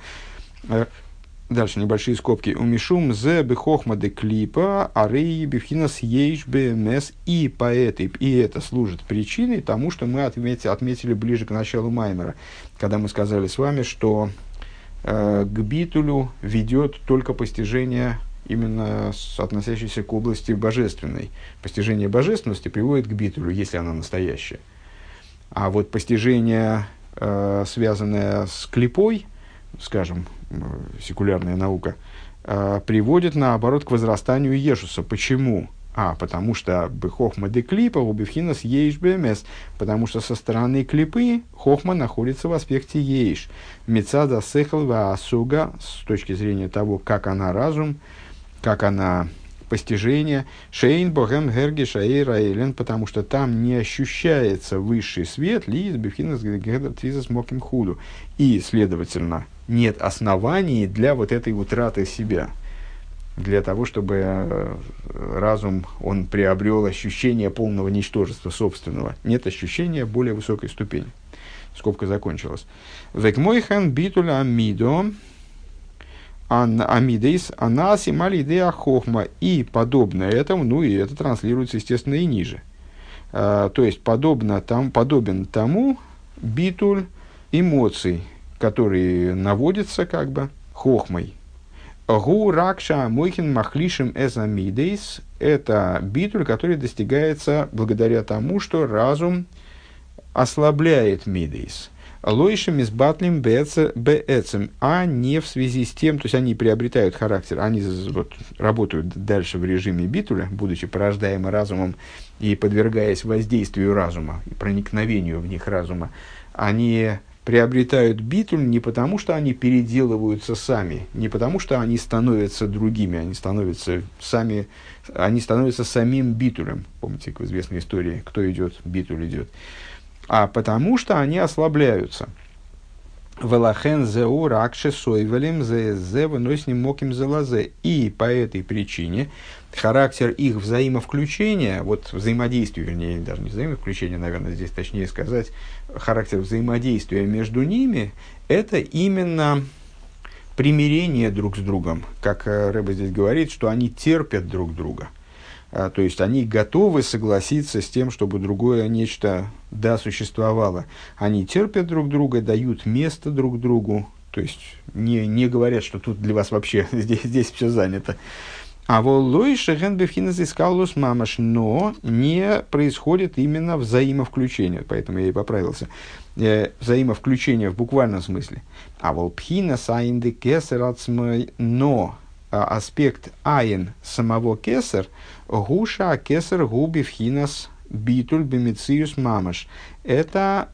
Дальше небольшие скобки. Умишум зе бехохма де клипа арей бифхинас ейш бмс. И это служит причиной тому, что мы отметили ближе к началу Маймера, когда мы сказали с вами, что к битулю ведет только постижение, именно относящееся к области божественной. Постижение божественности приводит к битулю, если она настоящая. А вот постижение, связанное с клипой, скажем, секулярная наука, приводит, наоборот, к возрастанию Ешуса. Почему? Потому что хохма де клипа убивхинас ейш бмс, потому что со стороны клипы хохма находится в аспекте ейш. Мецада сехал ва асуга, с точки зрения того, как она разум, как она постижение, шейн богем герги шаэй раэлен, потому что там не ощущается высший свет, ли из бифхинас гедер твизас моким худу. И, следовательно, нет оснований для вот этой утраты себя, для того, чтобы разум, он приобрел ощущение полного ничтожества собственного. Нет ощущения более высокой ступени. Скобка закончилась. Векмойхан битуля амидо, амидейс, анаси малидеа хохма. И подобно этому, и это транслируется, естественно, и ниже. То есть, подобен тому битуль эмоций, который наводится хохмой. Гу ракша мойхин махлишим эзамидейс – это битуль, который достигается благодаря тому, что разум ослабляет мидейс. Лойшим из батлим бээцем, а не в связи с тем, то есть они приобретают характер, они работают дальше в режиме битуля, будучи порождаемы разумом и подвергаясь воздействию разума и проникновению в них разума, они приобретают битуль не потому, что они переделываются сами, не потому, что они становятся другими, они становятся самим битулем. Помните, в известной истории, кто идет, битуль идет. А потому, что они ослабляются. Велахен зеу ракше сойвелем зе выносим моким залазе. И по этой причине характер их взаимовключения, взаимодействия, вернее, даже не взаимовключения, наверное, здесь точнее сказать, характер взаимодействия между ними, это именно примирение друг с другом. Как Рэбе здесь говорит, что они терпят друг друга. То есть, они готовы согласиться с тем, чтобы другое нечто существовало. Они терпят друг друга, дают место друг другу. То есть, не говорят, что тут для вас вообще здесь все занято. А воллой шеген бифхинас искалус мамаш, но не происходит именно взаимовключение. Поэтому я и поправился. Взаимовключение в буквальном смысле. А волпхинас аинды кесер ацмой, но аспект айн самого кесер, гуша кесер губи вхинас битуль бемициус мамаш. Это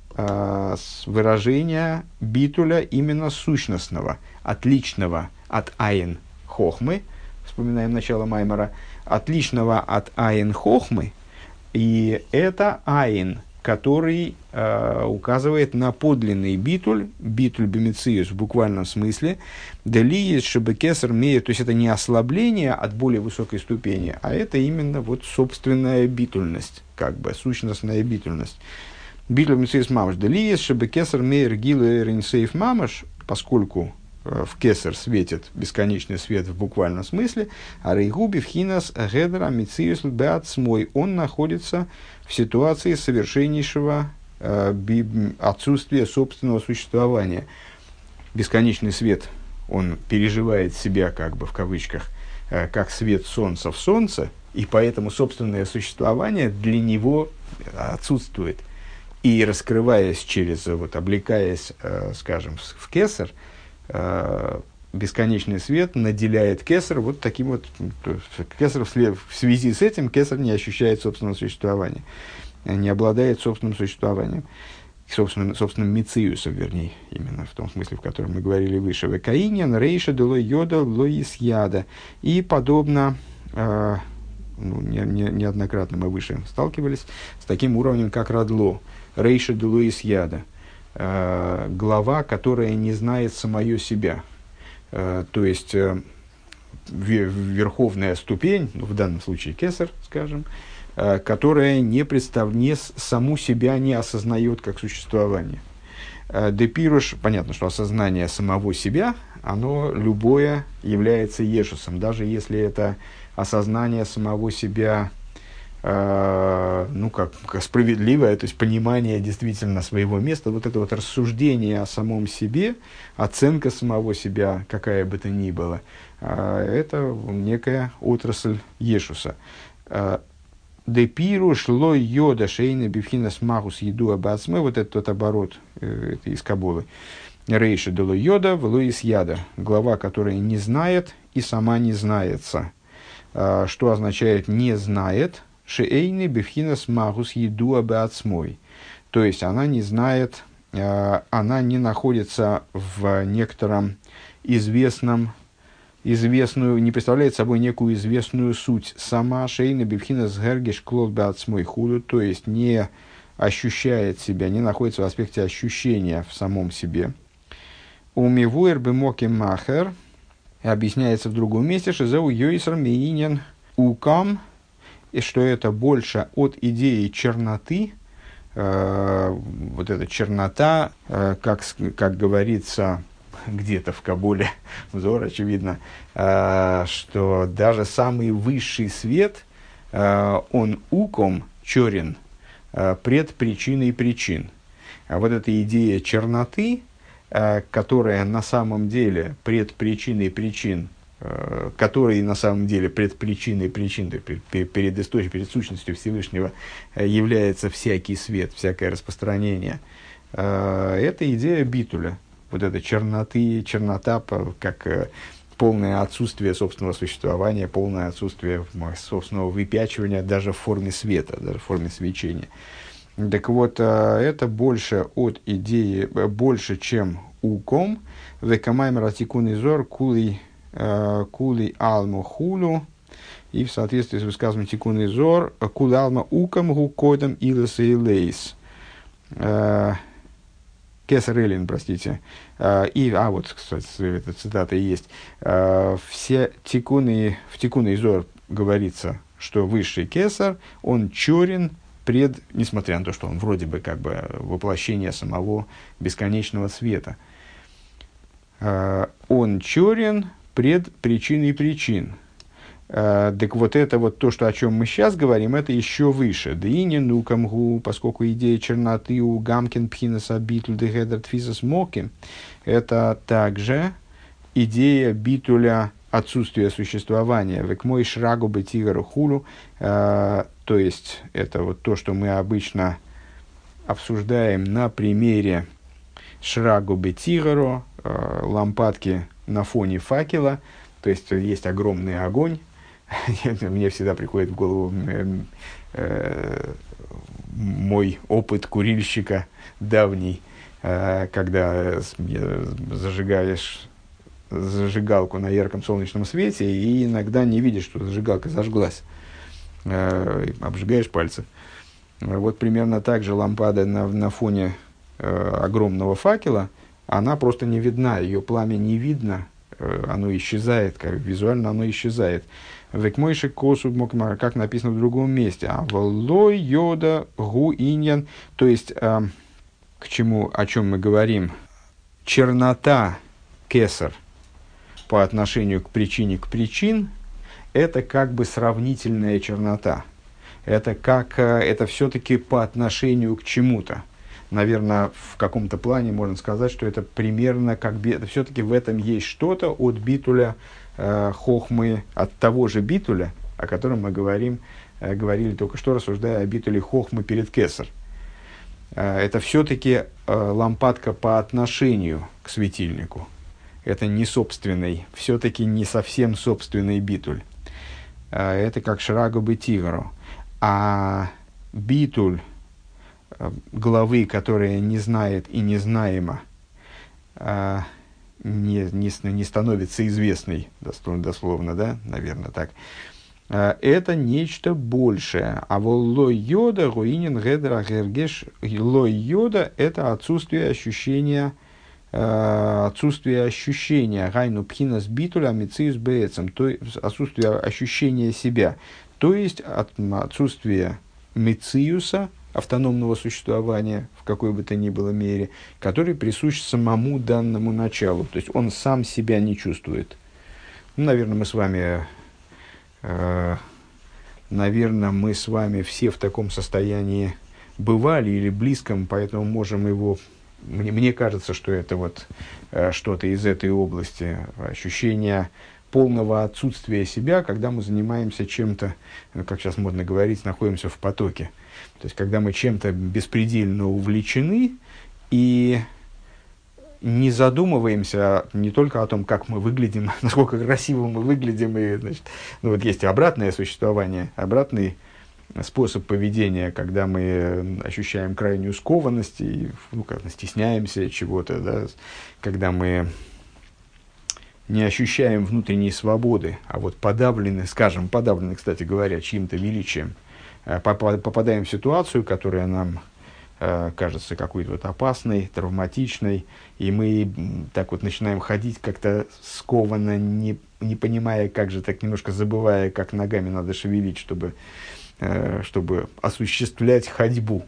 выражение битуля именно сущностного, отличного от айн хохмы. Вспоминаем начало Маймара. Отличного от айн хохмы. И это айн, который указывает на подлинный битуль бемициус в буквальном смысле, делиес шебекесер мея, то есть это не ослабление от более высокой ступени, а это именно собственная битульность, сущностная битульность. Битуль бемициус мамаш, делиес шебекесер мея ргилу эринсейф мамаш, поскольку в кесар светит бесконечный свет в буквальном смысле, а рейгуби вхинас гедра мициус беатсмой, он находится в ситуации совершеннейшего отсутствия собственного существования. Бесконечный свет, он переживает себя, в кавычках, как свет солнца в солнце, и поэтому собственное существование для него отсутствует. И раскрываясь облекаясь, скажем, в кесар, бесконечный свет наделяет кесар таким кесар в связи с этим кесар не ощущает собственного существования, не обладает собственным существованием, собственным мициусом, вернее, именно в том смысле, в котором мы говорили выше. Векаиньян рейша делой йода лоис яда. И подобно, неоднократно мы выше сталкивались с таким уровнем, как радло, рейша делоис яда. Глава, которая не знает самое себя. То есть, верховная ступень, в данном случае кесар, скажем, которая саму себя не осознает как существование. Депируш, понятно, что осознание самого себя, оно любое является ешусом, даже если это осознание самого себя, как справедливое, то есть понимание действительно своего места, вот это вот рассуждение о самом себе, оценка самого себя, какая бы то ни была, это некая отрасль Ешуса. Депиру шло йода шейна бифхина смахус еду абацме, вот это тот оборот, это из Кабулы. Рейша дело йода, влоис яда, глава, которая не знает и сама не знается. Что означает не знает? Шейны бифхина смахус еду абацмой. То есть она не знает, она не находится в некотором известную, не представляет собой некую известную суть. Сама шейна бифхина сгергеш клод бацмой худу, то есть не ощущает себя, не находится в аспекте ощущения в самом себе. Умивуэр бемоки махер объясняется в другом месте, что зау йойсер миинен укам, и что это больше от идеи черноты. Вот эта чернота, как говорится где-то в Кабуле, взор, очевидно, что даже самый высший свет, он уком черен пред причиной причин. А вот эта идея черноты, которая на самом деле пред причиной причин, который на самом деле пред причиной причин, перед источником, перед сущностью Всевышнего является всякий свет, всякое распространение, это идея битуля. Вот эта чернота, как полное отсутствие собственного существования, полное отсутствие собственного выпячивания даже в форме света, даже в форме свечения. Так вот, это больше от идеи, больше, чем уком. Векамайм ратикун изор кули алма хулю. И в соответствии с высказыванием тикун изор кули алма укам гукодам илас и лейс. Кесар Эллин, простите. Вот, кстати, эта цитата и есть. В тикуне изор говорится, что высший кесар, он черен несмотря на то, что он вроде бы как бы воплощение самого бесконечного света. Он черен пред причиной причин. Так вот это вот то, о чем мы сейчас говорим, это еще выше. Дыни нукамгу, поскольку идея черноты у гамкин пхинас абитуль дегедер тфисас моки, это также идея битуля отсутствия существования. Векмой шрагу бетигару хулу, то есть это вот то, что мы обычно обсуждаем на примере шрагу бетигару, лампадки на фоне факела, то есть есть огромный огонь. Мне всегда приходит в голову мой опыт курильщика давний, когда зажигаешь зажигалку на ярком солнечном свете и иногда не видишь, что зажигалка зажглась, обжигаешь пальцы. Вот примерно так же лампада на фоне огромного факела, она просто не видна, ее пламя не видно, оно исчезает, визуально оно исчезает. Векмойши косу, как написано в другом месте. А волой йода гу иньян. То есть, о чем мы говорим? Чернота кесар по отношению к причин, это как бы сравнительная чернота. Это все-таки по отношению к чему-то. Наверное, в каком-то плане можно сказать, что это примерно все-таки в этом есть что-то от битуля хохмы, от того же битуля, о котором мы говорили только что, рассуждая о битуле хохмы перед кесар. Это все-таки лампадка по отношению к светильнику. Это не собственный, все-таки не совсем собственный битуль. Это как шрагу бетигару. А битуль главы, которая не знает и незнаема, не становится известной, дословно, да, наверное, так. Это нечто большее. А лой йода руинен гедра гергеш. Лой йода – это отсутствие ощущения, гайну пхинас битуля мициус беэцем, то есть отсутствие ощущения себя, то есть отсутствие мициуса, автономного существования в какой бы то ни было мере, который присущ самому данному началу. То есть он сам себя не чувствует. Наверное, мы с вами наверное, мы с вами все в таком состоянии бывали или близком, поэтому можем его... Мне кажется, что это вот что-то из этой области, ощущение полного отсутствия себя, когда мы занимаемся чем-то, как сейчас модно говорить, находимся в потоке. То есть, когда мы чем-то беспредельно увлечены и не задумываемся не только о том, как мы выглядим, насколько красиво мы выглядим, и, значит, ну, вот есть обратное существование, обратный способ поведения, когда мы ощущаем крайнюю скованность и, ну, как-то стесняемся чего-то, да, когда мы не ощущаем внутренней свободы, а вот подавлены, кстати говоря, чьим-то величием, попадаем в ситуацию, которая нам кажется какой-то вот опасной, травматичной, и мы так вот начинаем ходить как-то скованно, не понимая, как же, так немножко забывая, как ногами надо шевелить, чтобы осуществлять ходьбу.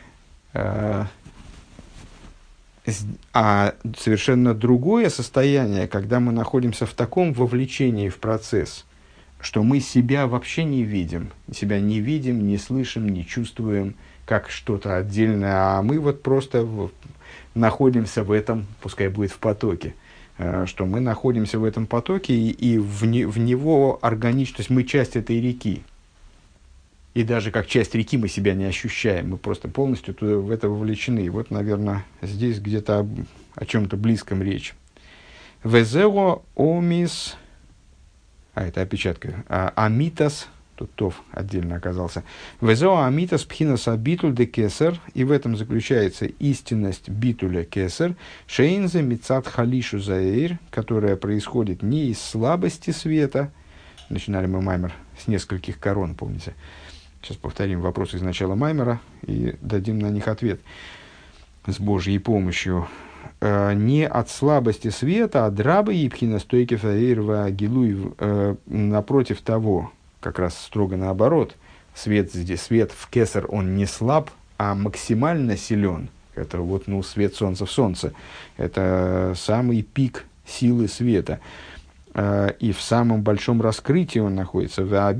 А совершенно другое состояние, когда мы находимся в таком вовлечении в процесс, что мы себя вообще не видим, не слышим, не чувствуем как что-то отдельное, а мы вот просто находимся в этом, пускай будет в потоке, что мы находимся в этом потоке и в него органично, то есть мы часть этой реки. И даже как часть реки мы себя не ощущаем, мы просто полностью в это вовлечены. И вот, наверное, здесь где-то о чем-то близком речь. Везео омис, это опечатка, амитас, тут тов отдельно оказался. Везео амитас пхинаса битуль де кесер, и в этом заключается истинность битуля кесер, шейнзе мицат халишу заэйр, которая происходит не из слабости света. Начинали мы маймер с нескольких корон, помните? Сейчас повторим вопросы из начала маймера и дадим на них ответ с Божьей помощью. Не от слабости света, а драбы ипхина стойки фаирва гилуй, напротив того, как раз строго наоборот, свет в кесар, он не слаб, а максимально силен. Это вот, свет солнца в солнце. Это самый пик силы света. И в самом большом раскрытии он находится. А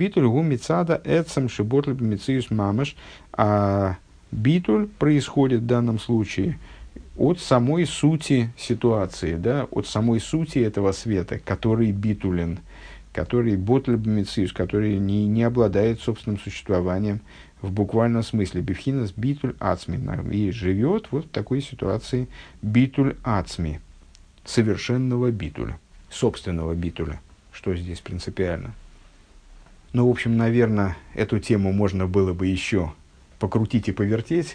битуль происходит в данном случае от самой сути ситуации, да, от самой сути этого света, который битулен, который ботлебмициус, который не обладает собственным существованием в буквальном смысле. Бифхинас битуль ацми. И живет вот в такой ситуации битуль ацми, совершенного битуля. Собственного битуля, что здесь принципиально. Ну, в общем, наверное, эту тему можно было бы еще покрутить и повертеть,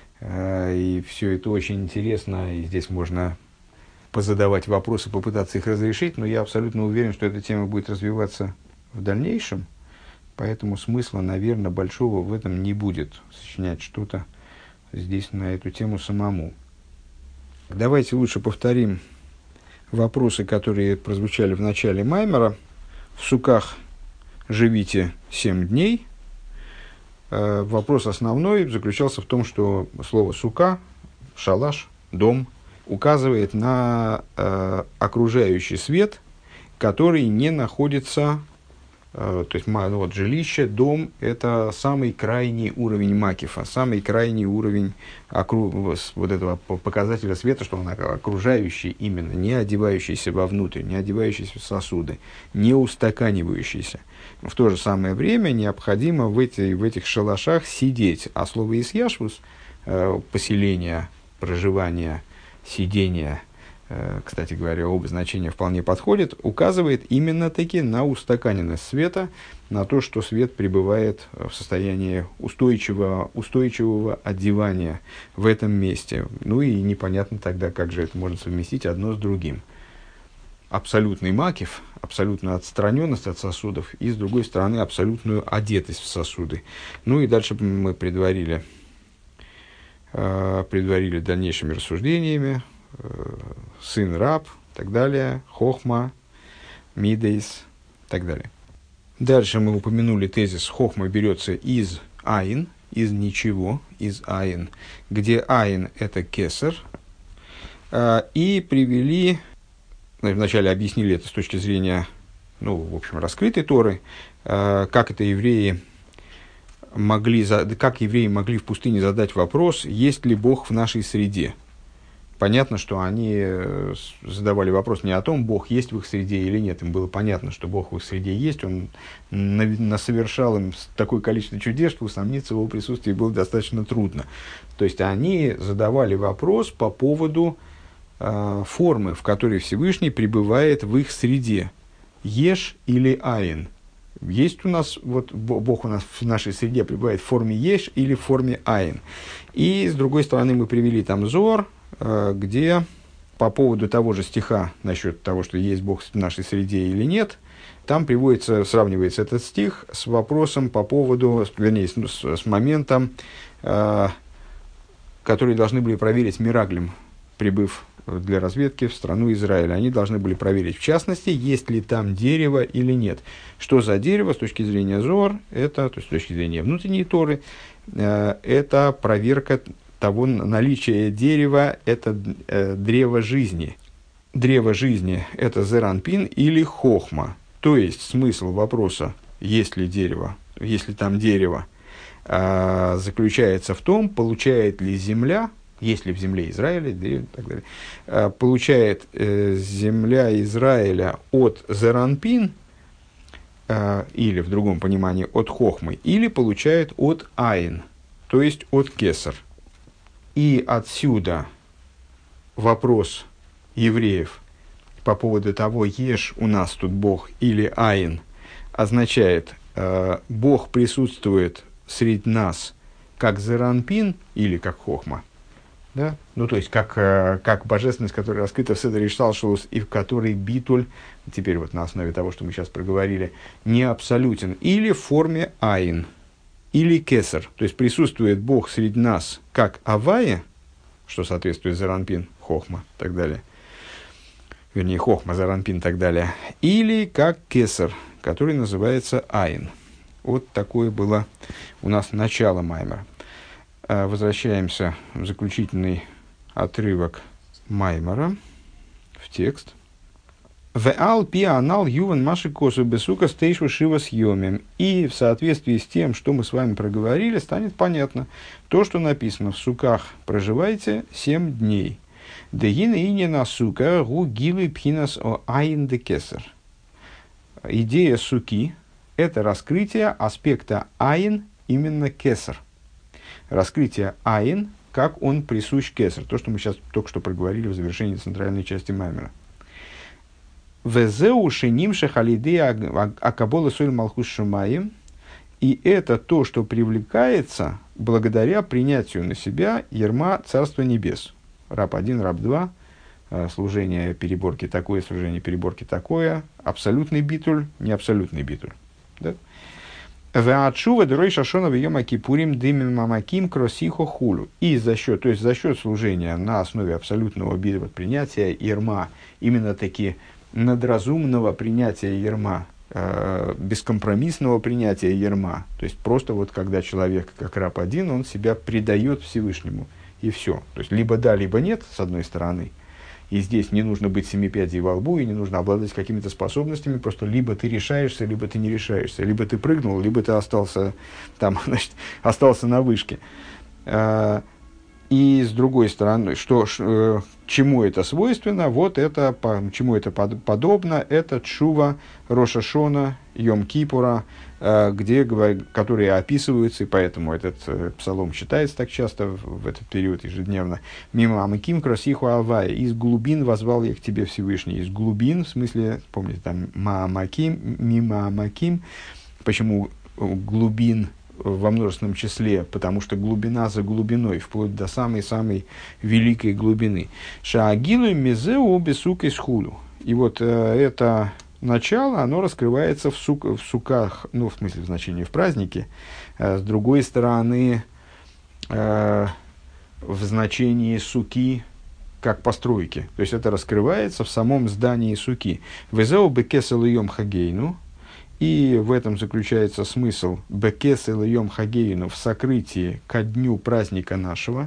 и все это очень интересно, и здесь можно позадавать вопросы, попытаться их разрешить, но я абсолютно уверен, что эта тема будет развиваться в дальнейшем, поэтому смысла, наверное, большого в этом не будет, сочинять что-то здесь на эту тему самому. Давайте лучше повторим вопросы, которые прозвучали в начале маймера. В суках живите 7 дней. Вопрос основной заключался в том, что слово сука, шалаш, дом, указывает на окружающий свет, который не находится, то есть вот, жилище, дом – это самый крайний уровень макифа, самый крайний уровень вот этого показателя света, что он окружающий именно, не одевающийся вовнутрь, не одевающийся в сосуды, не устаканивающийся. В то же самое время необходимо в этих шалашах сидеть. А слово «исьяшвус» – поселение, проживание, сидение, кстати говоря, оба значения вполне подходят, указывает именно таки на устаканенность света, на то, что свет пребывает в состоянии устойчивого одевания в этом месте. Ну и непонятно тогда, как же это можно совместить одно с другим. Абсолютный макиф, абсолютную отстраненность от сосудов, и, с другой стороны, абсолютную одетость в сосуды. Ну и дальше мы предварили дальнейшими рассуждениями, сын, раб, и так далее, хохма, мидейс, и так далее. Дальше мы упомянули тезис хохма берется из айн, из ничего, из айн, где айн – это кесар, и привели, вначале объяснили это с точки зрения, в общем, раскрытой Торы, как это евреи как евреи могли в пустыне задать вопрос, есть ли Бог в нашей среде. Понятно, что они задавали вопрос не о том, Бог есть в их среде или нет. Им было понятно, что Бог в их среде есть. Он насовершал им такое количество чудес, что усомниться в его присутствии было достаточно трудно. То есть они задавали вопрос по поводу формы, в которой Всевышний пребывает в их среде. Еш или айн. Есть у нас, вот Бог у нас в нашей среде пребывает в форме еш или в форме айн. И с другой стороны мы привели там Зор, где по поводу того же стиха насчет того, что есть Бог в нашей среде или нет, там сравнивается этот стих с вопросом по поводу, вернее, с моментом, который должны были проверить Мираглим, прибыв для разведки в страну Израиля. Они должны были проверить, в частности, есть ли там дерево или нет. Что за дерево с точки зрения Зор, это, то есть с точки зрения внутренней Торы, это проверка того наличия дерева, это древо жизни. Древо жизни – это зеранпин или хохма. То есть смысл вопроса, есть ли дерево, есть ли там дерево, заключается в том, получает ли земля, есть ли в земле Израиля, дерево и так далее, получает земля Израиля от зеранпин, или в другом понимании от хохмы, или получает от айн, то есть от кесар. И отсюда вопрос евреев по поводу того, ешь у нас тут Бог или айн, означает, Бог присутствует среди нас как зеранпин или как хохма. Да? Ну, то есть, как божественность, которая раскрыта в Седер Ишталшелус, и в которой битуль, теперь вот на основе того, что мы сейчас проговорили, не абсолютен, или в форме айн. Или кесар, то есть присутствует Бог среди нас как авая, что соответствует заранпин, хохма и так далее, вернее, хохма, заранпин и так далее, или как кесар, который называется айн. Вот такое было у нас начало маймера. Возвращаемся в заключительный отрывок маймера, в текст. «Веал пианал ювен маши косу бесука стейшу шива съемем». И в соответствии с тем, что мы с вами проговорили, станет понятно то, что написано в суках «проживайте 7 дней». «Дегина ине на сука гу гилы пхинас о айн де кесар». Идея суки – это раскрытие аспекта айн, именно кесар. Раскрытие айн, как он присущ кесар. То, что мы сейчас только что проговорили в завершении центральной части маймера. «Везеу шенимша халидея акабола соль малхус шумаим». И это то, что привлекается благодаря принятию на себя ярма Царства Небес. Раб 1, раб 2, служение переборки такое, служение переборки такое, абсолютный битуль, не абсолютный битуль. Да? «Веатшува дурой шашона вьема кипурим дымим мамаким кросихо хулю». И за счет служения на основе абсолютного принятия ярма, именно таки надразумного принятия ярма, бескомпромиссного принятия ярма, то есть просто вот когда человек, как раб один, он себя предает Всевышнему, и все. То есть либо да, либо нет, с одной стороны, и здесь не нужно быть семипядей во лбу, и не нужно обладать какими-то способностями, просто либо ты решаешься, либо ты не решаешься, либо ты прыгнул, либо ты остался там, значит, остался на вышке. И с другой стороны, чему это свойственно, вот это, чему это подобно, это тшува Рош ха-Шана, Йом Кипура, которые описываются, и поэтому этот псалом читается так часто в этот период ежедневно. «Мимо амаким красиху авая», из глубин возвал я к тебе Всевышний. Из глубин, в смысле, помните, там маамаким, мимо амаким. Почему глубин во множественном числе? Потому что глубина за глубиной, вплоть до самой-самой великой глубины. «Шаагилу мезеу бесук исхулю». И вот это начало, оно раскрывается в суках, ну, в смысле, в значении в празднике, с другой стороны, в значении суки как постройки. То есть, это раскрывается в самом здании суки. «Везеу бекесел йом хагейну». И в этом заключается смысл «бекесел йом хагейну» в сокрытии ко дню праздника нашего.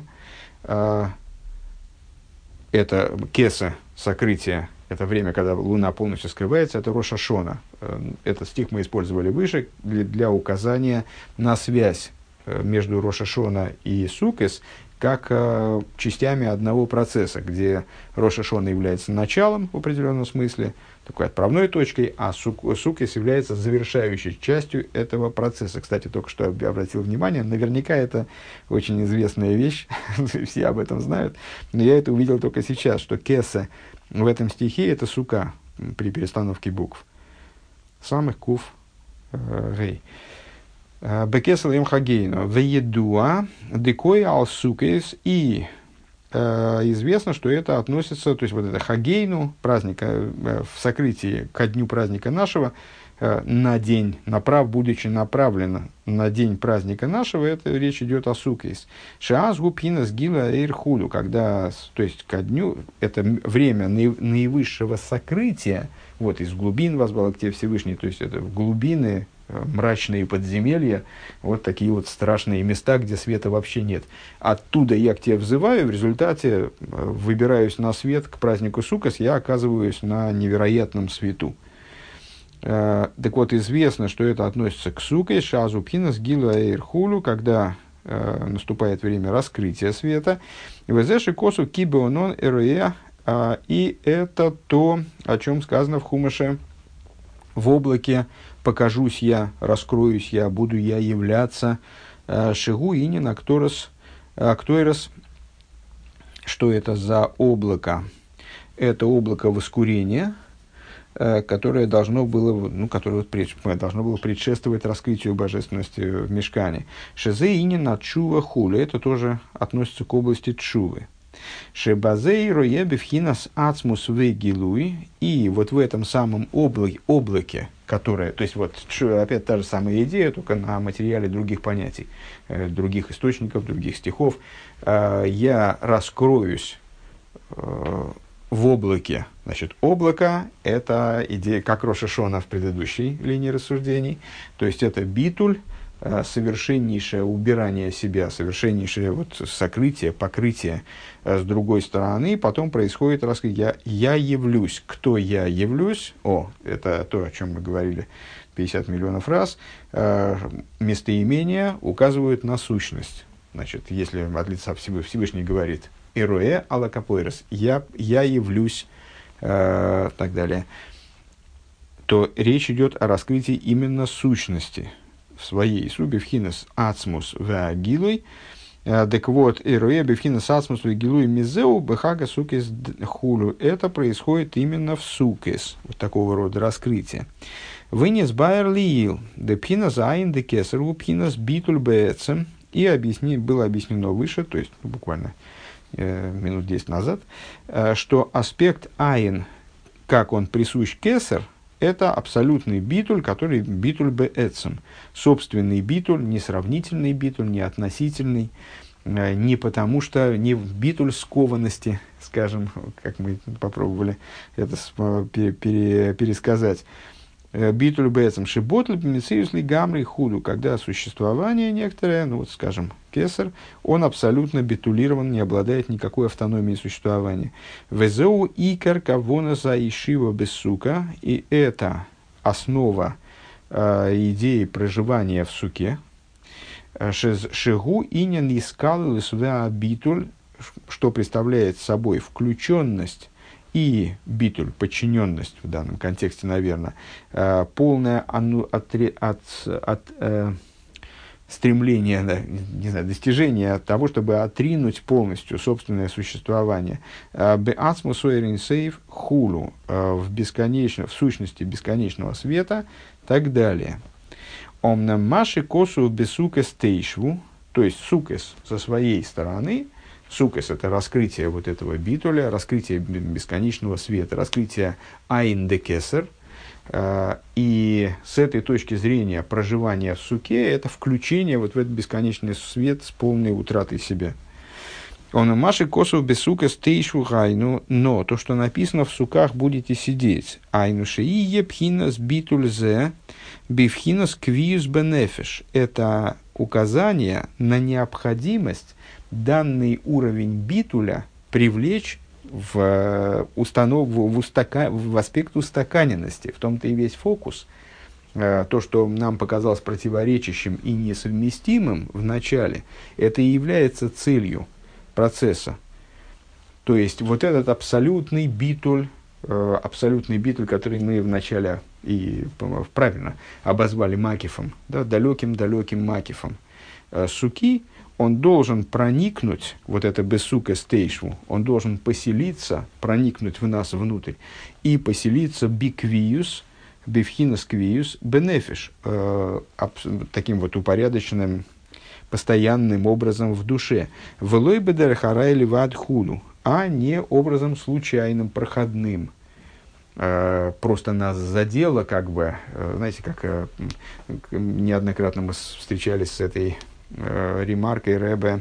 Это кеса, сокрытие, это время, когда луна полностью скрывается, это Рош ха-Шана. Этот стих мы использовали выше для указания на связь между Рош ха-Шана и Суккос как частями одного процесса, где Рош ха-Шана является началом в определенном смысле, такой отправной точкой, а Суккос является завершающей частью этого процесса. Кстати, только что обратил внимание, наверняка это очень известная вещь, все об этом знают, но я это увидел только сейчас, что кеса в этом стихе это сука при перестановке букв. Самых кув гей. Бекесел им хагейну веедуа декой ал сукес, и известно, что это относится, то есть вот это хагейну, праздника, в сокрытии ко дню праздника нашего, на день, будучи направлено на день праздника нашего, это речь идет о сукейс. Шаас гупинас гила эйрхулю, когда, то есть ко дню, это время наивысшего сокрытия, вот из глубин возвал к тебе Всевышний, то есть это в глубины, мрачные подземелья, вот такие вот страшные места, где света вообще нет. Оттуда я к тебе взываю, в результате выбираюсь на свет к празднику Суккос, я оказываюсь на невероятном свету. Так вот, известно, что это относится к Суккос, шазу пинас гила эйрхулю, когда наступает время раскрытия света. Везеши косу кибеонон эроя, и это то, о чем сказано в Хумаше: в облаке покажусь я, раскроюсь я, буду я являться. Шигу инин актойрос. Что это за облако? Это облако воскурения, которое должно было предшествовать раскрытию божественности в Мишкане. Шезе инин атшува хуля. Это тоже относится к области тшувы. Шебазей рое бифхинас ацмус вегилуй. И вот в этом самом облаке, которое, то есть вот опять та же самая идея, только на материале других понятий, других источников, других стихов, я раскроюсь в облаке. Значит, облако – это идея, как Рош ха-Шана в предыдущей линии рассуждений, то есть это битуль, совершеннейшее убирание себя, совершеннейшее вот сокрытие, покрытие с другой стороны, потом происходит раскрытие. Я явлюсь. Кто я явлюсь? Это то, о чем мы говорили 50 миллионов раз. Местоимения указывают на сущность. Значит, если от лица Всевышний говорит «Эроэ ала капойрос», я явлюсь, так далее, то речь идет о раскрытии именно сущности в своей суббифхинес ацмус веагилуй. Так вот, эроэ бифхинес ацмус веагилуй мизеу бехага сукес хулю. Это происходит именно в сукес, вот такого рода раскрытие. Вынес байер лиил депхинес айн декесер упхинес битуль бээцем. И было объяснено выше, то есть буквально минут 10 назад, что аспект айн, как он присущ кесер, это абсолютный битуль, который битуль бээцем. Собственный битуль, не сравнительный битуль, не относительный, не потому что, не битуль скованности, скажем, как мы попробовали это пересказать. Битуль бээцем шиботль бмициюс ли гамри худу, когда существование некоторое, ну вот скажем, кесар, он абсолютно битулирован, не обладает никакой автономией существования. Везеу икар кавона за ишива бессука, и это основа идеи проживания в суке. Шигу инин искал свя битуль, что представляет собой включенность и битуль, подчиненность в данном контексте, наверное, полное стремление, достижение того, чтобы отринуть полностью собственное существование. Беацму сойрин сейф хулу, в сущности бесконечного света, и так далее. Омнам маши косу бесукес тейшву, то есть сукес со своей стороны. Сукес – это раскрытие вот этого битуля, раскрытие бесконечного света, раскрытие айн де кесер. И с этой точки зрения проживание в суке – это включение вот в этот бесконечный свет с полной утратой себя. Он маши косу бесукес тейшу гайну, но то, что написано в суках, будете сидеть. Айну шеие пхинас битульзе бифхинас квиус бенефиш. Это указание на необходимость данный уровень битуля привлечь в аспект устаканенности. В том-то и весь фокус. то, что нам показалось противоречащим и несовместимым в начале, это и является целью процесса. То есть, вот этот абсолютный битуль, который мы вначале и правильно обозвали макифом, да, далеким макифом, суки, он должен проникнуть, вот это бесука стейшву, он должен поселиться, проникнуть в нас внутрь, и поселиться биквиюс, бифхинас квиюс, бенефиш, таким вот упорядоченным, постоянным образом в душе. Велой бедерхара или вадхуну, а не образом случайным, проходным. Просто нас задело, как бы, знаете, как неоднократно мы встречались с этой ремаркой Ребе,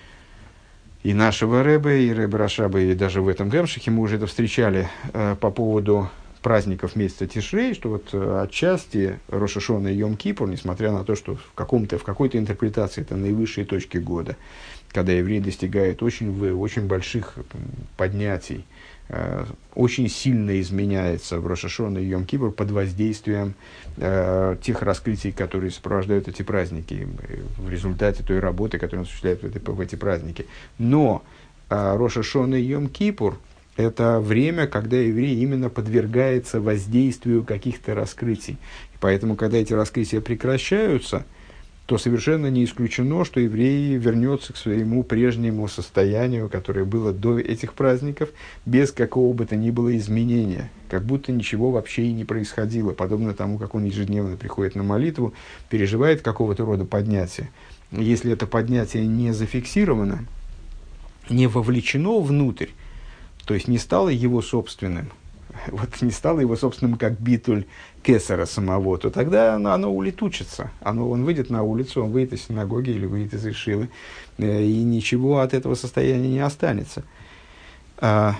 и нашего Ребе, и Ребе Рашаба, и даже в этом Гемшихе мы уже это встречали по поводу праздников месяца Тишрей, что вот отчасти Рош ха-Шана и Йом-Кипур, несмотря на то, что в какой-то интерпретации это наивысшие точки года, когда еврей достигает очень больших поднятий, очень сильно изменяется в Рош ха-Шана и Йом-Кипур под воздействием тех раскрытий, которые сопровождают эти праздники, в результате той работы, которую он осуществляет в эти праздники. Но Рош ха-Шана и Йом-Кипур – это время, когда еврей именно подвергается воздействию каких-то раскрытий. И поэтому, когда эти раскрытия прекращаются, то совершенно не исключено, что еврей вернется к своему прежнему состоянию, которое было до этих праздников, без какого бы то ни было изменения. Как будто ничего вообще и не происходило, подобно тому, как он ежедневно приходит на молитву, переживает какого-то рода поднятие. Если это поднятие не зафиксировано, не вовлечено внутрь, то есть не стало его собственным, вот не стало его собственным как битуль кесара самого, то тогда оно улетучится. Он выйдет на улицу, он выйдет из синагоги или выйдет из Ишивы, и ничего от этого состояния не останется. В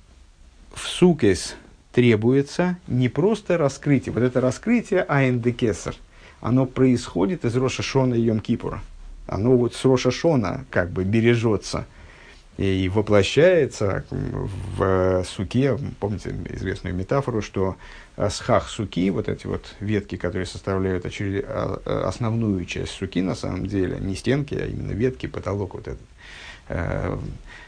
сукес требуется не просто раскрытие. Вот это раскрытие айн-де кесар, оно происходит из Рош ха-Шана и Йом-Кипура. Оно вот с Рош ха-Шана как бы бережется и воплощается в суке. Помните известную метафору, что схах суки, вот эти вот ветки, которые составляют основную часть суки, на самом деле, не стенки, а именно ветки, потолок вот этот,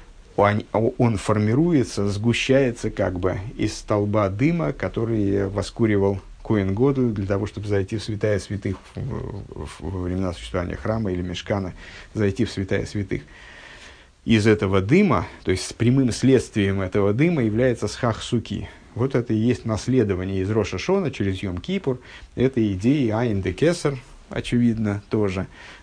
он формируется, сгущается как бы из столба дыма, который Коэн Гадоль для того, чтобы зайти в святая святых во времена существования храма или мишкана, зайти в святая святых. Из этого дыма, то есть с прямым следствием этого дыма является схах суки. Вот это и есть наследование из Рош ха-Шана через Йом-Кипур. Это идеи айн-де кесар, очевидно, тоже,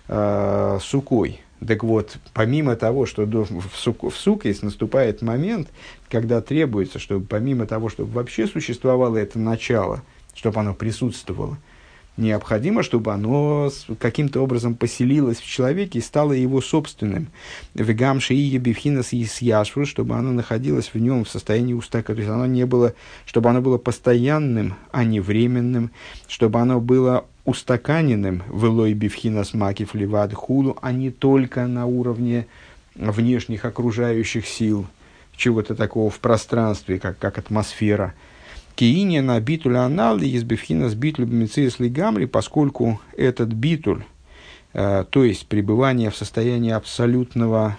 сукой. Так вот, помимо того, что в сукейс наступает момент, когда требуется, чтобы помимо того, чтобы вообще существовало это начало, чтобы оно присутствовало, необходимо, чтобы оно каким-то образом поселилось в человеке и стало его собственным. Вегамши и ебивхинас и сяшву, чтобы оно находилось в нем в состоянии устака, то есть оно не было, чтобы оно было постоянным, а не временным, чтобы оно было устаканенным в элой бивхинас макив ливад худу, а не только на уровне внешних окружающих сил, чего-то такого в пространстве, как атмосфера. Киине на битуль анал из бифхина с битуль бмициес лигамри, поскольку этот битуль, то есть пребывание в состоянии абсолютной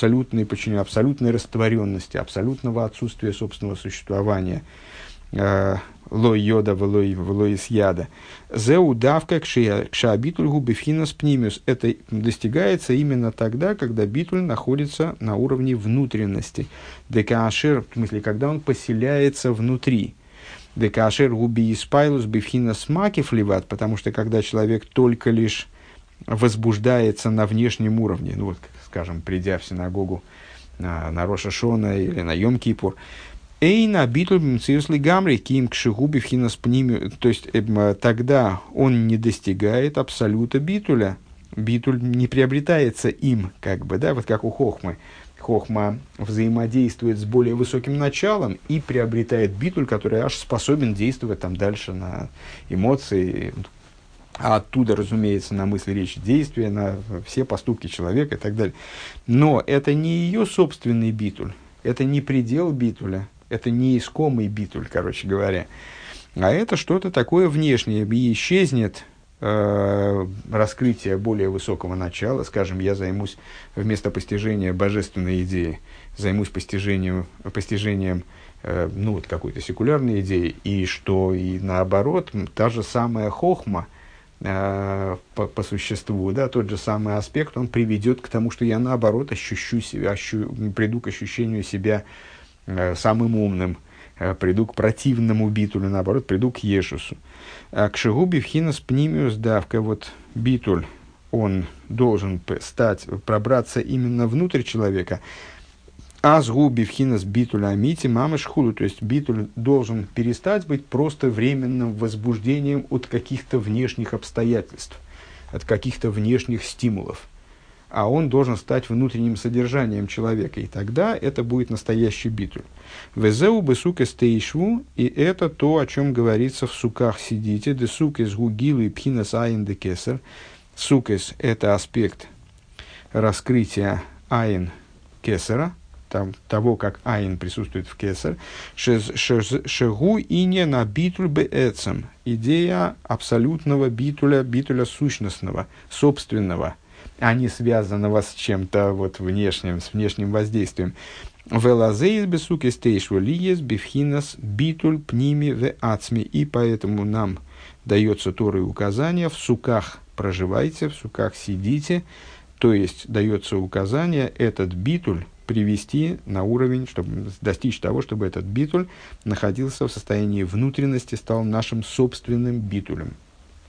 растворенности, абсолютного отсутствия собственного существования, лой йода влой яда, зеу давка кшабитульгу бифхинас пнимиус. Это достигается именно тогда, когда битуль находится на уровне внутренности. Декаашер, в смысле, когда он поселяется внутри. Декашер губи испайлус бифхина смакив ливат, потому что когда человек только лишь возбуждается на внешнем уровне, ну вот, скажем, придя в синагогу на Рош ха-Шана или на Йом-Кипур, эйна битуль мциус лигамри ким кшигу бифхина спними, то есть тогда он не достигает абсолюта битуля, битуль не приобретается им, как бы, да, вот как у хохмы. Хохма взаимодействует с более высоким началом и приобретает битуль, который аж способен действовать там дальше на эмоции, а оттуда, разумеется, на мысли, речи, действия, на все поступки человека и так далее. Но это не ее собственный битуль, это не предел битуля, это не искомый битуль, короче говоря. А это что-то такое внешнее, и исчезнет раскрытие более высокого начала. Скажем, я займусь вместо постижения божественной идеи, займусь постижением какой-то секулярной идеи, и что и наоборот, та же самая хохма, по существу, да, тот же самый аспект, он приведет к тому, что я наоборот приду к ощущению себя самым умным, приду к противному битулю, наоборот, приду к ешусу. К шигуби вхинас пнимиус давка, вот битуль, он должен пробраться именно внутрь человека, а с губи вхинас битуля амити мамыш хулу, то есть битуль должен перестать быть просто временным возбуждением от каких-то внешних обстоятельств, от каких-то внешних стимулов, а он должен стать внутренним содержанием человека, и тогда это будет настоящий битуль. Везеу бесуке стейшву, и это то, о чем говорится в суках сидите, де сукес гугилу и пхинас айн де кесар. Сукес – это аспект раскрытия айн кесара, того, как айн присутствует в кесар, шегу и не на битуль беэцем, идея абсолютного битуля сущностного, собственного, а не связанного с чем-то вот внешним, с внешним воздействием. Велазеис бесуки стейшву лиес бифхинас битуль пними ве ацми, и поэтому нам дается Тора и указание: в суках проживайте, в суках сидите, то есть дается указание этот битуль привести на уровень, чтобы достичь того, чтобы этот битуль находился в состоянии внутренности, стал нашим собственным битулем.